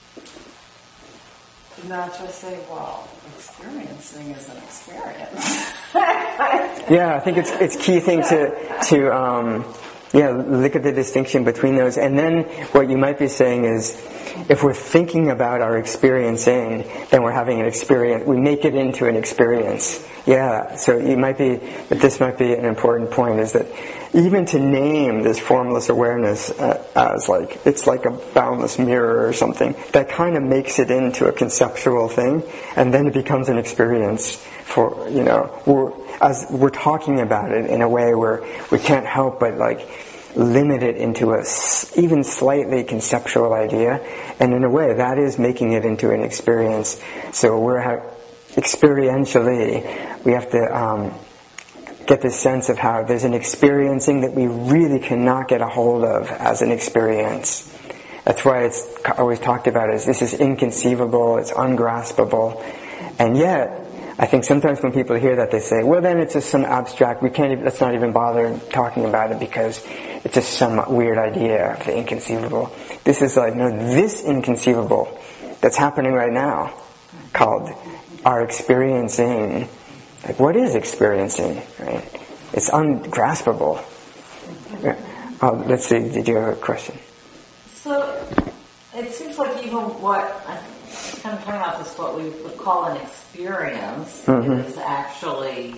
not just say, well, experiencing is an experience. Yeah, I think it's it's key thing to to um, yeah look at the distinction between those, and then what you might be saying is, if we're thinking about our experiencing, then we're having an experience. We make it into an experience. Yeah, so you might be, but this might be an important point, is that even to name this formless awareness uh, as like, it's like a boundless mirror or something, that kind of makes it into a conceptual thing, and then it becomes an experience for, you know, we're, as we're talking about it in a way where we can't help but like, limit it into a even slightly conceptual idea, and in a way that is making it into an experience. So we're ha- experientially we have to um, get this sense of how there's an experiencing that we really cannot get a hold of as an experience, That's why it's always talked about as this is inconceivable, it's ungraspable. And yet, I think sometimes when people hear that, they say, well, then it's just some abstract, we can't even, let's not even bother talking about it because it's just some weird idea of the inconceivable. This is like, no, this inconceivable that's happening right now, called our experiencing. Like, what is experiencing, right? It's ungraspable. Yeah. Oh, let's see, did you have a question? So, it seems like even what, I'm kind of talking about this, what we would call an experience mm-hmm. is actually,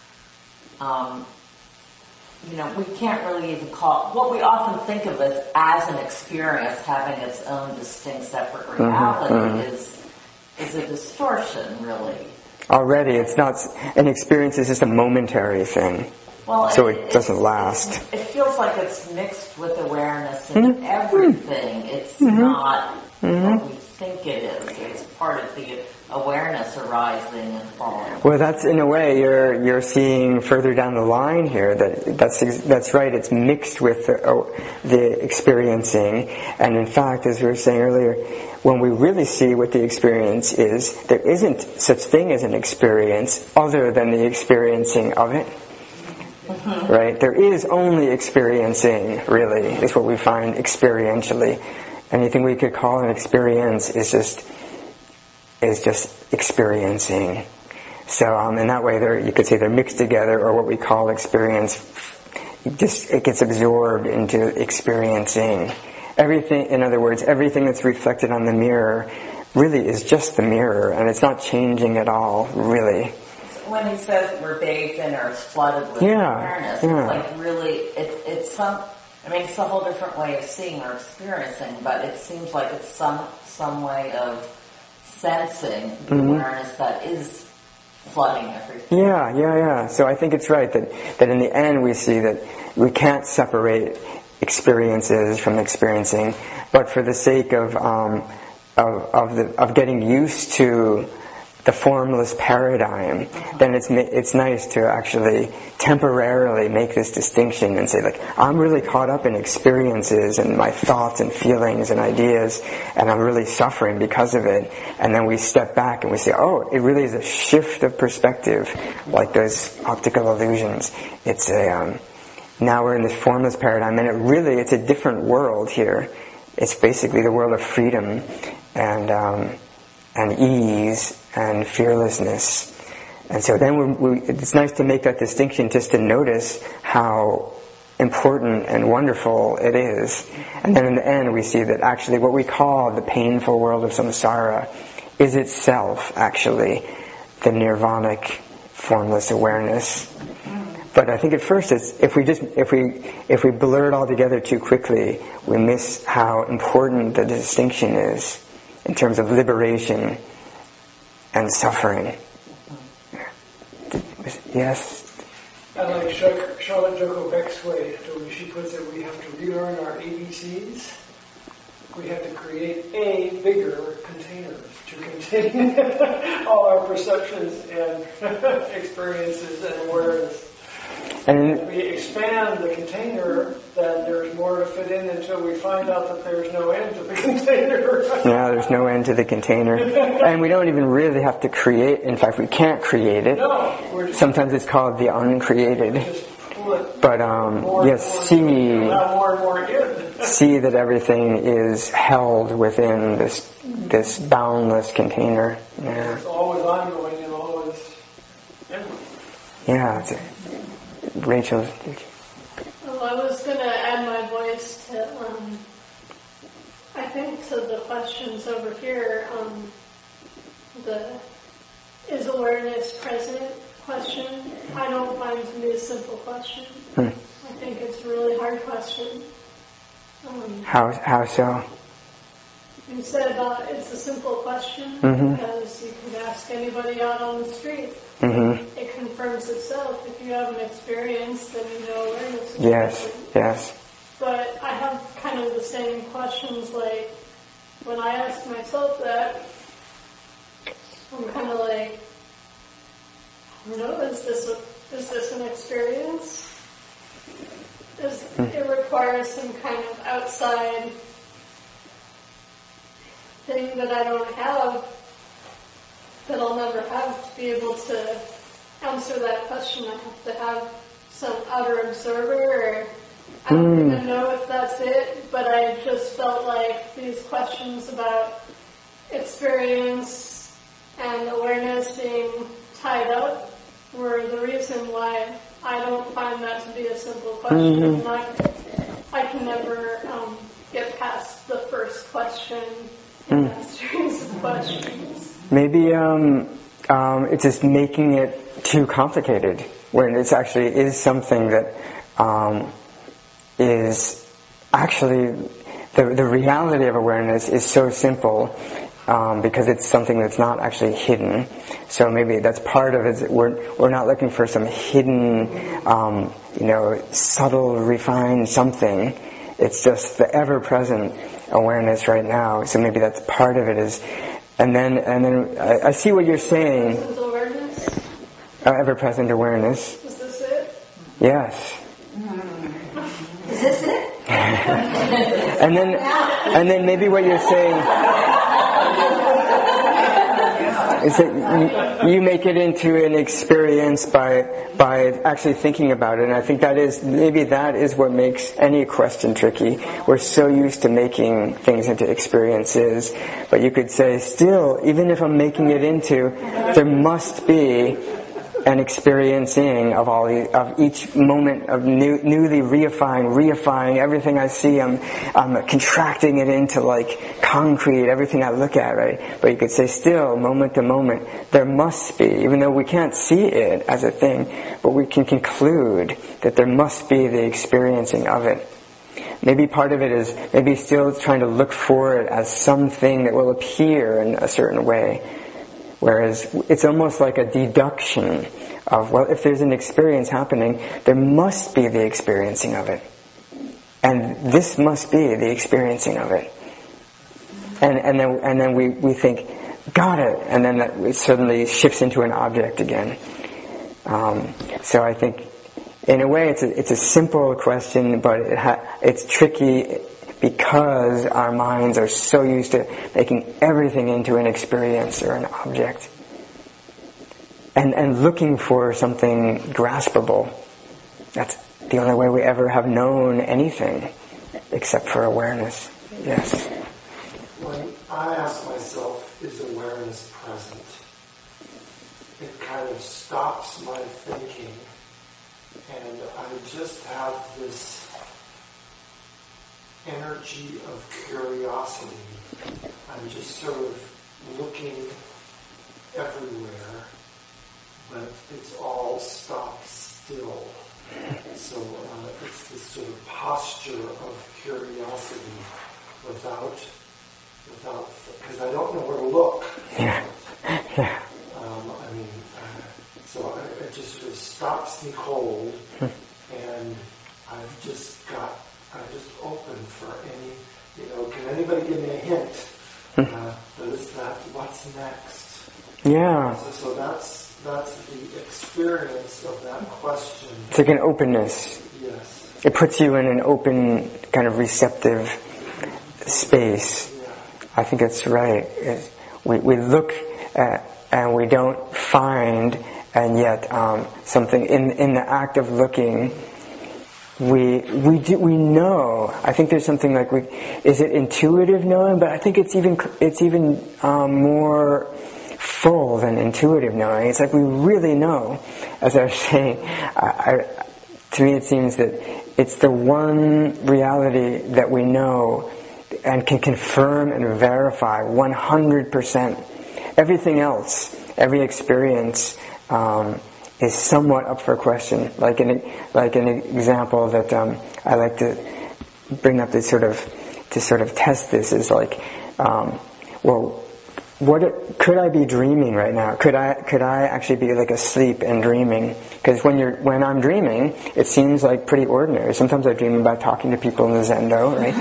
um, you know, we can't really even call, what we often think of as, as an experience having its own distinct separate reality mm-hmm. is, is a distortion, really. Already, it's not, an experience is just a momentary thing. Well, so it, it doesn't last. It feels like it's mixed with awareness and mm-hmm. everything. It's mm-hmm. not mm-hmm. what we think it is. It's part of the awareness arising and falling. Well, that's in a way you're you're seeing further down the line here that that's that's right. It's mixed with the, oh, the experiencing, and in fact, as we were saying earlier, when we really see what the experience is, there isn't such thing as an experience other than the experiencing of it. Mm-hmm. Right? There is only experiencing, really, is what we find experientially. Anything we could call an experience is just is just experiencing. So um, in that way, they're, you could say they're mixed together, or what we call experience. It just it gets absorbed into experiencing. Everything, in other words, everything that's reflected on the mirror really is just the mirror, and it's not changing at all, really. When he says we're bathed in or it's flooded with yeah, awareness, yeah. it's like really, it's it's some, I mean, it's a whole different way of seeing or experiencing, but it seems like it's some some way of sensing the mm-hmm. awareness that is flooding everything. Yeah, yeah, yeah. So I think it's right that, that in the end we see that we can't separate experiences from experiencing, but for the sake of um, of of, the, of getting used to the formless paradigm, then it's it's nice to actually temporarily make this distinction and say, like, I'm really caught up in experiences and my thoughts and feelings and ideas, and I'm really suffering because of it. And then we step back and we say, oh, it really is a shift of perspective, like those optical illusions. It's a um, now we're in this formless paradigm, and it really it's a different world here. It's basically the world of freedom and um, and ease and fearlessness. And so then we, we, it's nice to make that distinction, just to notice how important and wonderful it is. And then in the end we see that actually what we call the painful world of samsara is itself actually the nirvanic formless awareness. But I think at first it's, if we just if we if we blur it all together too quickly, we miss how important the distinction is in terms of liberation and suffering. Yes? I like Charlotte Joko Beck's way, when she puts it, we have to relearn our A B Cs. We have to create a bigger container to contain all our perceptions and experiences and awareness. And if we expand the container, then there's more to fit in until we find out that there's no end to the container. Yeah, there's no end to the container. And we don't even really have to create, in fact we can't create it. No, we're just, sometimes it's called the uncreated. But um, yes, see, more and more in. see that everything is held within this this boundless container. Yeah. It's always ongoing and always endless. Yeah, it's a, Rachel. Well, I was going to add my voice to, um, I think, to the questions over here. Um, the is awareness present question. I don't find to be a simple question. Hmm. I think it's a really hard question. Um, how how so? You said about it's a simple question mm-hmm. because you can ask anybody out on the street. Mm-hmm. It confirms itself. If you have an experience, then you know awareness is Yes, present. yes. But I have kind of the same questions, like, when I ask myself that, I'm kind of like, you know, is this a, is this an experience? Does mm. it require some kind of outside thing that I don't have, that I'll never have to be able to answer that question. I have to have some outer observer, or I don't mm. even know if that's it, but I just felt like these questions about experience and awareness being tied up were the reason why I don't find that to be a simple question. Mm-hmm. I, I can never um, get past the first question in mm. that series of questions. Maybe um, um, it's just making it too complicated when it's actually is something that um, is actually the the reality of awareness is so simple. Um, because it's something that's not actually hidden. So maybe that's part of it. We're we're not looking for some hidden, um, you know, subtle, refined something. It's just the ever-present awareness right now. So maybe that's part of it. Is, and then and then I, I see what you're saying. Awareness. Uh, ever-present awareness. Is this it? Yes. Is this it? and then and then maybe what you're saying. Is that you make it into an experience by by actually thinking about it, and I think that is maybe that is what makes any question tricky. We're so used to making things into experiences, but you could say, still, even if I'm making it into, there must be an experiencing of all the, of each moment of new, newly reifying, reifying everything I see. I'm, I'm contracting it into like concrete, everything I look at, right? But you could say still, moment to moment, there must be, even though we can't see it as a thing, but we can conclude that there must be the experiencing of it. Maybe part of it is maybe still trying to look for it as something that will appear in a certain way. Whereas it's almost like a deduction of, well, if there's an experience happening, there must be the experiencing of it. And this must be the experiencing of it. And, and then, and then we, we think, got it. And then that it suddenly shifts into an object again. Um, so I think, in a way, it's a, it's a simple question, but it ha- it's tricky because our minds are so used to making everything into an experience or an object. And and looking for something graspable. That's the only way we ever have known anything, except for awareness. Yes? When I ask myself, is awareness present? It kind of stops my thinking, and I just have this energy of curiosity. I'm just sort of looking everywhere, but it's all stopped still. So uh, it's this sort of posture of curiosity without, without, because I don't know where to look. Yeah. Yeah. Um, I mean, uh, so I, it just sort of stops me cold, and I've just got I'm just open for any, you know, can anybody give me a hint? Uh, is that, what's next? Yeah. So, so that's that's the experience of that question. It's like an openness. Yes. It puts you in an open, kind of receptive space. Yeah. I think it's right. It, we, we look at, and we don't find, and yet um, something in in the act of looking, We we do, we know. I think there's something like we. Is it intuitive knowing? But I think it's even it's even um, more full than intuitive knowing. It's like we really know. As I was saying, I, I, to me it seems that it's the one reality that we know and can confirm and verify one hundred percent. Everything else, every experience. Um, is somewhat up for question. Like an like an example that um, I like to bring up to sort of to sort of test this is like, um, well, what it, could I be dreaming right now? Could I could I actually be like asleep and dreaming? Because when you're when I'm dreaming, it seems like pretty ordinary. Sometimes I dream about talking to people in the Zendo, right?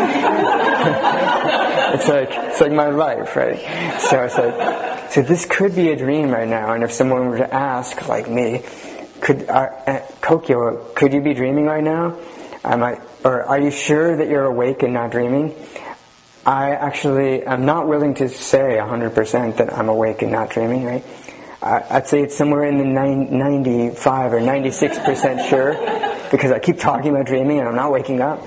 it's like it's like my life, right? So it's like. So this could be a dream right now, and if someone were to ask, like me, could uh, uh, Kokyo, could you be dreaming right now? I might, or are you sure that you're awake and not dreaming? I actually am not willing to say one hundred percent that I'm awake and not dreaming, right? I'd say it's somewhere in the ninety-five or ninety-six percent sure, because I keep talking about dreaming and I'm not waking up.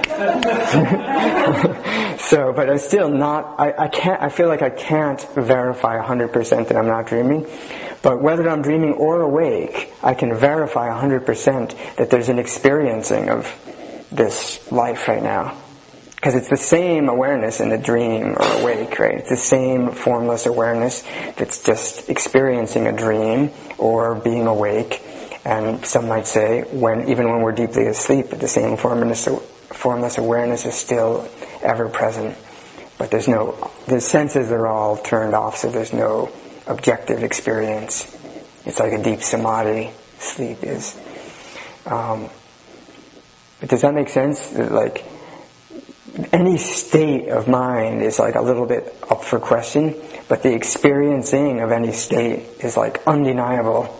So, but I'm still not, I, I can't, I feel like I can't verify one hundred percent that I'm not dreaming. But whether I'm dreaming or awake, I can verify one hundred percent that there's an experiencing of this life right now. Because it's the same awareness in the dream or awake, right? It's the same formless awareness that's just experiencing a dream or being awake. And some might say, when even when we're deeply asleep, the same formless, formless awareness is still ever present. But there's no, the senses are all turned off, so there's no objective experience. It's like a deep samadhi sleep is. Um, but does that make sense? Like, any state of mind is like a little bit up for question, but the experiencing of any state is like undeniable.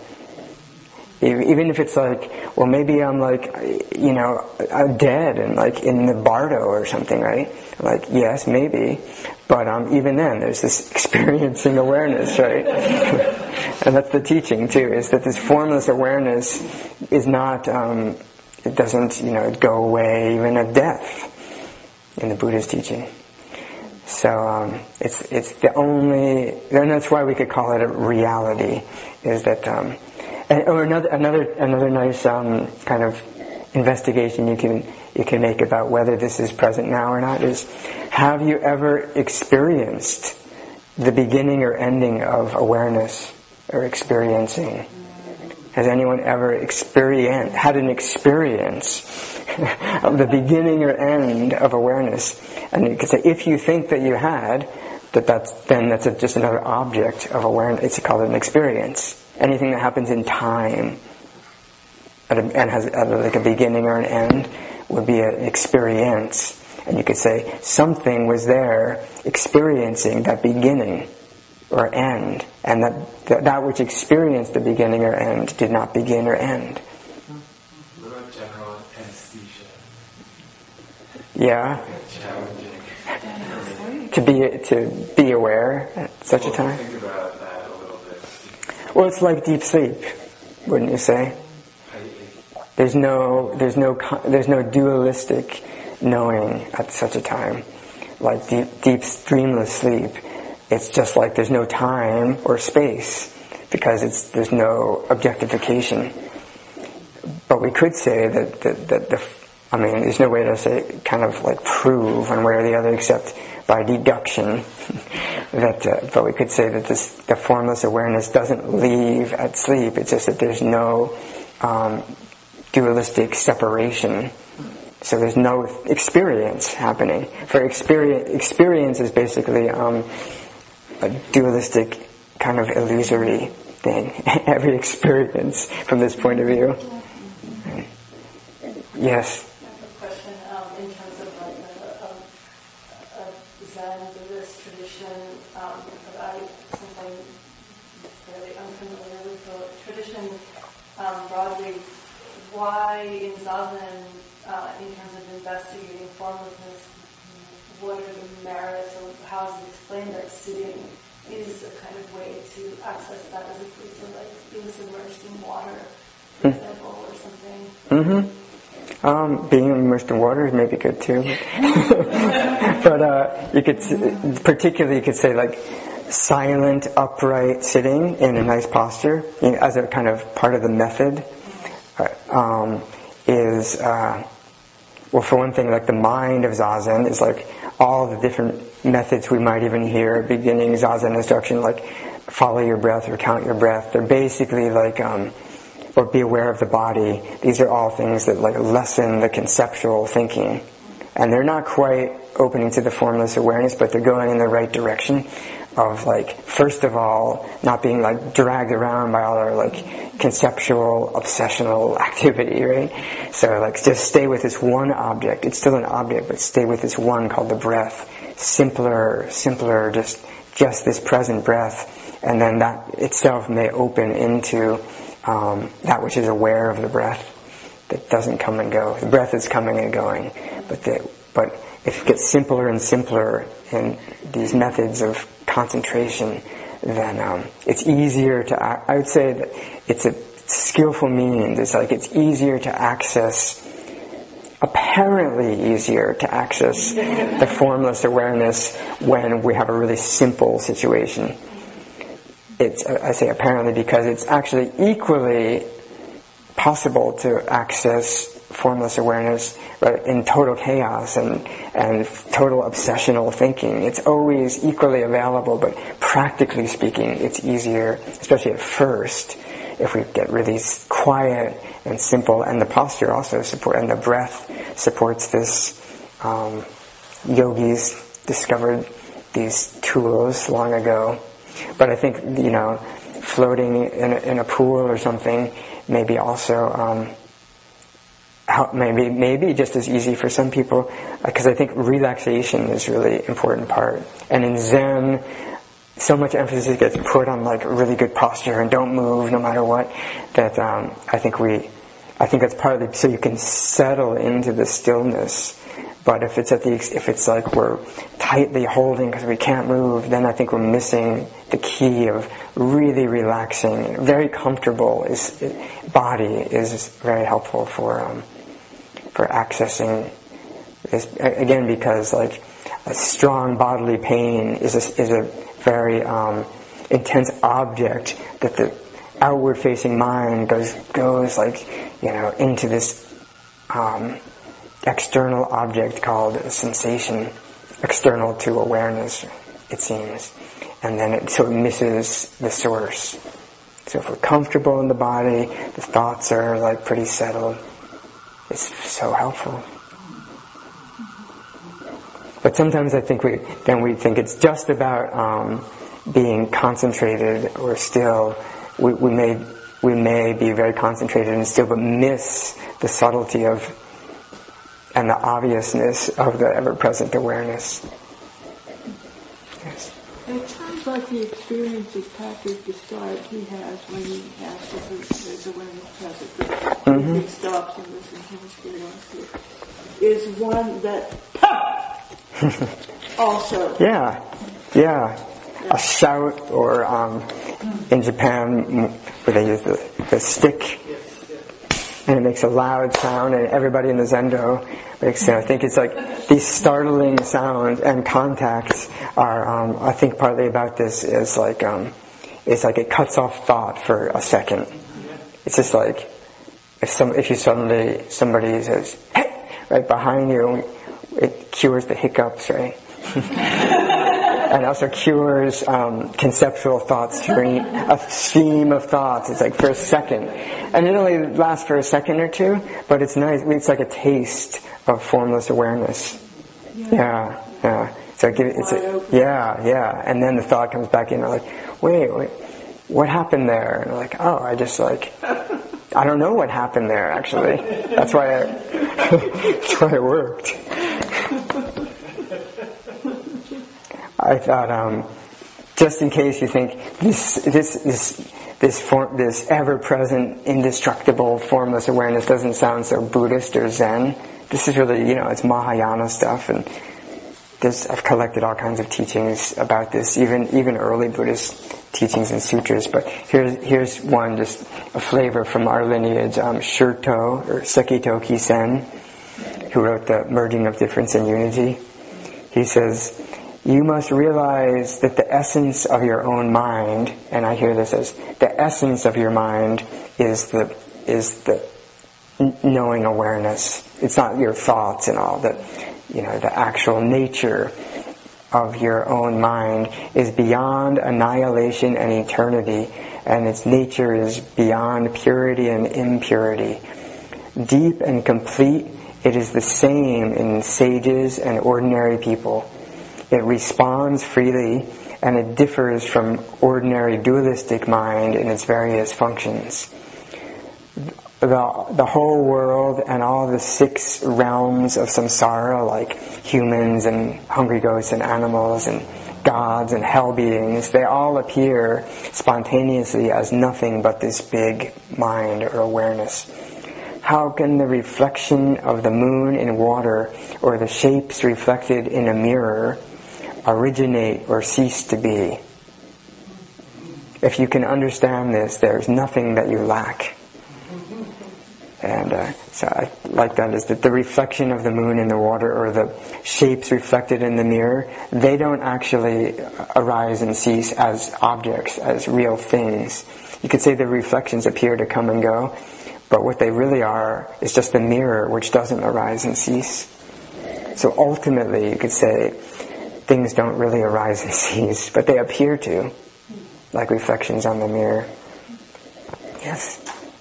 Even if it's like, well, maybe I'm like, you know, I'm dead and like in the bardo or something, right? Like, yes, maybe, but um, even then, there's this experiencing awareness, right? And that's the teaching too, is that this formless awareness is not, um, it doesn't, you know, go away even at death. In the Buddha's teaching. So um, it's it's the only, and that's why we could call it a reality, is that, um, and, or another another another nice um, kind of investigation you can you can make about whether this is present now or not is, have you ever experienced the beginning or ending of awareness or experiencing? Has anyone ever experienced, had an experience of the beginning or end of awareness? And you could say, if you think that you had, that that's, then that's a, just another object of awareness. It's called an experience. Anything that happens in time at a, and has at a, like a beginning or an end would be an experience. And you could say, something was there experiencing that beginning or end, and that, that that which experienced the beginning or end did not begin or end. What about general anesthesia? Yeah. Challenging. To be to be aware at such well, a time. Think about that a little bit. Well, it's like deep sleep, wouldn't you say? There's no there's no there's no dualistic knowing at such a time, like deep deep dreamless sleep. It's just like there's no time or space because it's there's no objectification. But we could say that, that, that the, I mean, there's no way to say, kind of like prove one way or the other except by deduction. that, uh, but we could say that this, the formless awareness doesn't leave at sleep. It's just that there's no um, dualistic separation. So there's no experience happening. For experience, experience is basically um, a dualistic kind of illusory thing. Every experience from this point of view. Yes. I have a question um, in terms of like the um, uh, Zen Buddhist tradition. Um, but I, since I'm fairly unfamiliar with the tradition um, broadly, why in Zazen, uh, in terms of investigating formlessness, what are the merits, or how is it explained that sitting is a kind of way to access that as opposed to like being submerged in water, for example, or something? Mm-hmm. Um, being immersed in water is maybe good too. But uh, you could, particularly you could say like silent, upright sitting in a nice posture, you know, as a kind of part of the method, uh, um, is, uh, well, for one thing, like the mind of Zazen is like all the different methods we might even hear, beginning Zazen instruction, like follow your breath or count your breath. They're basically like, um, or be aware of the body. These are all things that like lessen the conceptual thinking. And they're not quite opening to the formless awareness, but they're going in the right direction of like, first of all, not being like dragged around by all our like conceptual, obsessional activity, right? So like just stay with this one object. It's still an object, but stay with this one called the breath. Simpler, simpler, just, just this present breath. And then that itself may open into um, that which is aware of the breath that doesn't come and go. The breath is coming and going, but the, but if it gets simpler and simpler in these methods of concentration, then um, it's easier to, I would say that it's a skillful means. It's like it's easier to access, apparently easier to access the formless awareness when we have a really simple situation. It's, I say apparently because it's actually equally possible to access formless awareness, right, in total chaos and, and total obsessional thinking. It's always equally available, but practically speaking, it's easier, especially at first, if we get really quiet and simple. And the posture also support, and the breath supports this. Um, yogis discovered these tools long ago. But I think, you know, floating in a, in a pool or something maybe also um, how, maybe maybe just as easy for some people, because I think relaxation is a really important part. And in Zen, so much emphasis gets put on like really good posture and don't move no matter what, that um, I think we, I think that's partly so you can settle into the stillness. But if it's at the if it's like we're tightly holding because we can't move, then I think we're missing the key of really relaxing. Very comfortable is body is very helpful for um, for accessing this, again, because like a strong bodily pain is a, is a very um, intense object that the outward facing mind goes goes like, you know, into this um, external object called a sensation, external to awareness, it seems. And then it sort of misses the source. So if we're comfortable in the body, the thoughts are like pretty settled, it's so helpful. But sometimes I think we, then we think it's just about um, being concentrated or still. We, we may we may be very concentrated and still, but miss the subtlety of and the obviousness of the ever-present awareness. Yes. It sounds like the experience that Patrick described he has when he has his, his awareness present, mm-hmm. He stops and listens to his curiosity, is one that also. Yeah, yeah. A shout, or um, in Japan, where they use the, the stick, and it makes a loud sound, and everybody in the Zendo makes, you know, I think it's like these startling sounds and contacts are, um, I think partly about this is like, um, it's like it cuts off thought for a second. It's just like, if some, if you suddenly, somebody says, hey, right behind you, it cures the hiccups, right? And also cures um, conceptual thoughts, stream, a stream of thoughts. It's like for a second. And it only lasts for a second or two, but it's nice. It's like a taste of formless awareness. Yeah, yeah. yeah. So it gives, it's a, yeah, yeah. And then the thought comes back in, and I'm like, wait, wait, what happened there? And I'm like, oh, I just like, I don't know what happened there, actually. That's why I, that's why it worked. I thought, um, just in case you think this, this, this, this, form, this ever-present, indestructible, formless awareness doesn't sound so Buddhist or Zen. This is really, you know, it's Mahayana stuff, and this, I've collected all kinds of teachings about this, even even early Buddhist teachings and sutras. But here's here's one, just a flavor from our lineage. Um, Shurto or Sekito Kisen, who wrote the Merging of Difference and Unity. He says, you must realize that the essence of your own mind, and I hear this as the essence of your mind is the is the knowing awareness. It's not your thoughts and all that, you know, the actual nature of your own mind is beyond annihilation and eternity, and its nature is beyond purity and impurity. Deep and complete, it is the same in sages and ordinary people. It responds freely, and it differs from ordinary dualistic mind in its various functions. The, the whole world and all the six realms of samsara, like humans and hungry ghosts and animals and gods and hell beings, they all appear spontaneously as nothing but this big mind or awareness. how can the reflection of the moon in water or the shapes reflected in a mirror originate or cease to be? If you can understand this, there's nothing that you lack. And uh, so I like that, is that the reflection of the moon in the water or the shapes reflected in the mirror, they don't actually arise and cease as objects, as real things. You could say the reflections appear to come and go, but what they really are is just the mirror which doesn't arise and cease. So ultimately you could say things don't really arise and cease, but they appear to, like reflections on the mirror. Yes?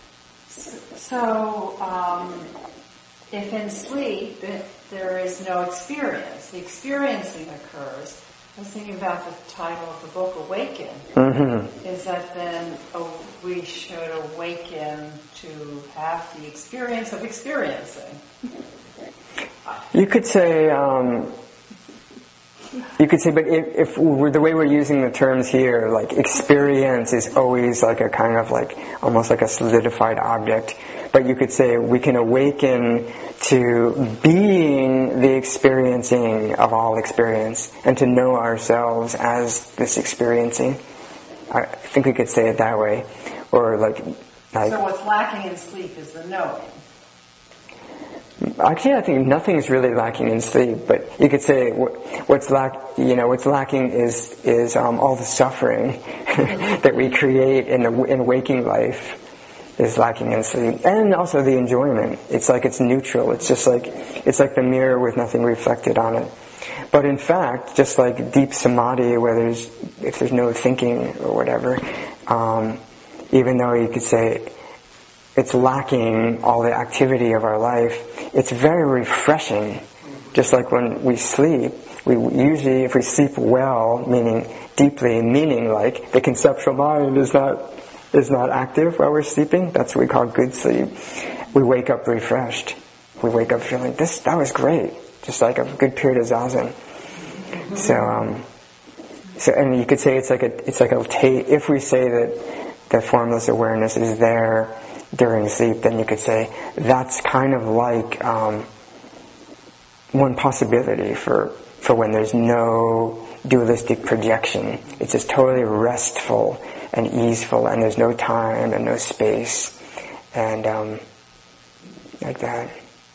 So, um, if in sleep it, there is no experience, the experiencing occurs. I was thinking about the title of the book, Awaken. Mm-hmm. Is that then oh, we should awaken to have the experience of experiencing? You could say, um, you could say, but if, if we're, the way we're using the terms here, like experience is always like a kind of like, almost like a solidified object. But you could say we can awaken to being the experiencing of all experience and to know ourselves as this experiencing. I think we could say it that way. Or like, like so what's lacking in sleep is the knowing. Actually, I think nothing's really lacking in sleep, but you could say what's lack, you know, what's lacking is is um, all the suffering that we create in the in waking life is lacking in sleep, and also the enjoyment. It's like it's neutral. It's just like it's like the mirror with nothing reflected on it. But in fact, just like deep samadhi, where there's if there's no thinking or whatever, um, even though you could say it's lacking all the activity of our life, it's very refreshing. Just like when we sleep, we usually, if we sleep well, meaning deeply, meaning like the conceptual mind is not is not active while we're sleeping, that's what we call good sleep. We wake up refreshed. We wake up feeling, this, that was great. Just like a good period of zazen. So, um, so, and you could say it's like a, it's like a, ta- if we say that the formless awareness is there during sleep, then you could say that's kind of like um, one possibility for for when there's no dualistic projection. It's just totally restful and easeful, and there's no time and no space, and um, like that.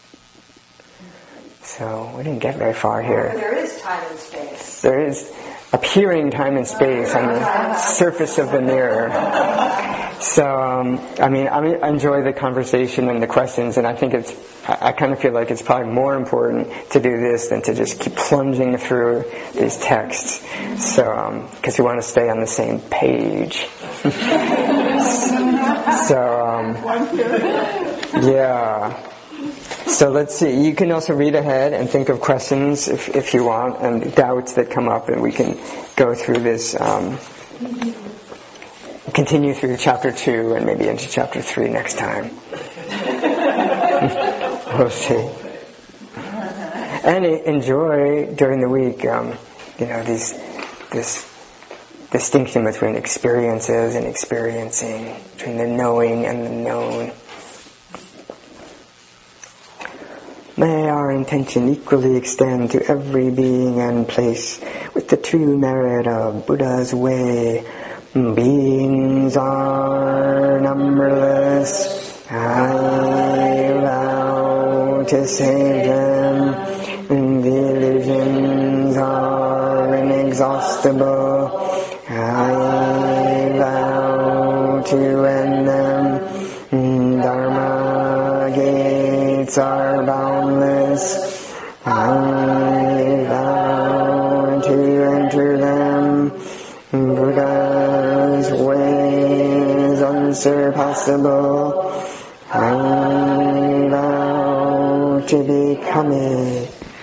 So we didn't get very far here. There is time and space. There is appearing time and space on the surface of the mirror. So, um, I mean, I enjoy the conversation and the questions, and I think it's, I, I kind of feel like it's probably more important to do this than to just keep plunging through these texts. So, because um, we want to stay on the same page. so, um, yeah. So let's see, you can also read ahead and think of questions if, if you want, and doubts that come up, and we can go through this, um, continue through chapter two and maybe into chapter three next time. We'll see. And enjoy during the week, um, you know, these, this distinction between experiences and experiencing, between the knowing and the known. May our intention equally extend to every being and place with the true merit of Buddha's way. Beings are numberless. I vow to save them. And the illusions are inexhaustible. I vow to end them. Dharma gates are boundless. I vow to enter them. Buddha's way is unsurpassable. I vow to become it.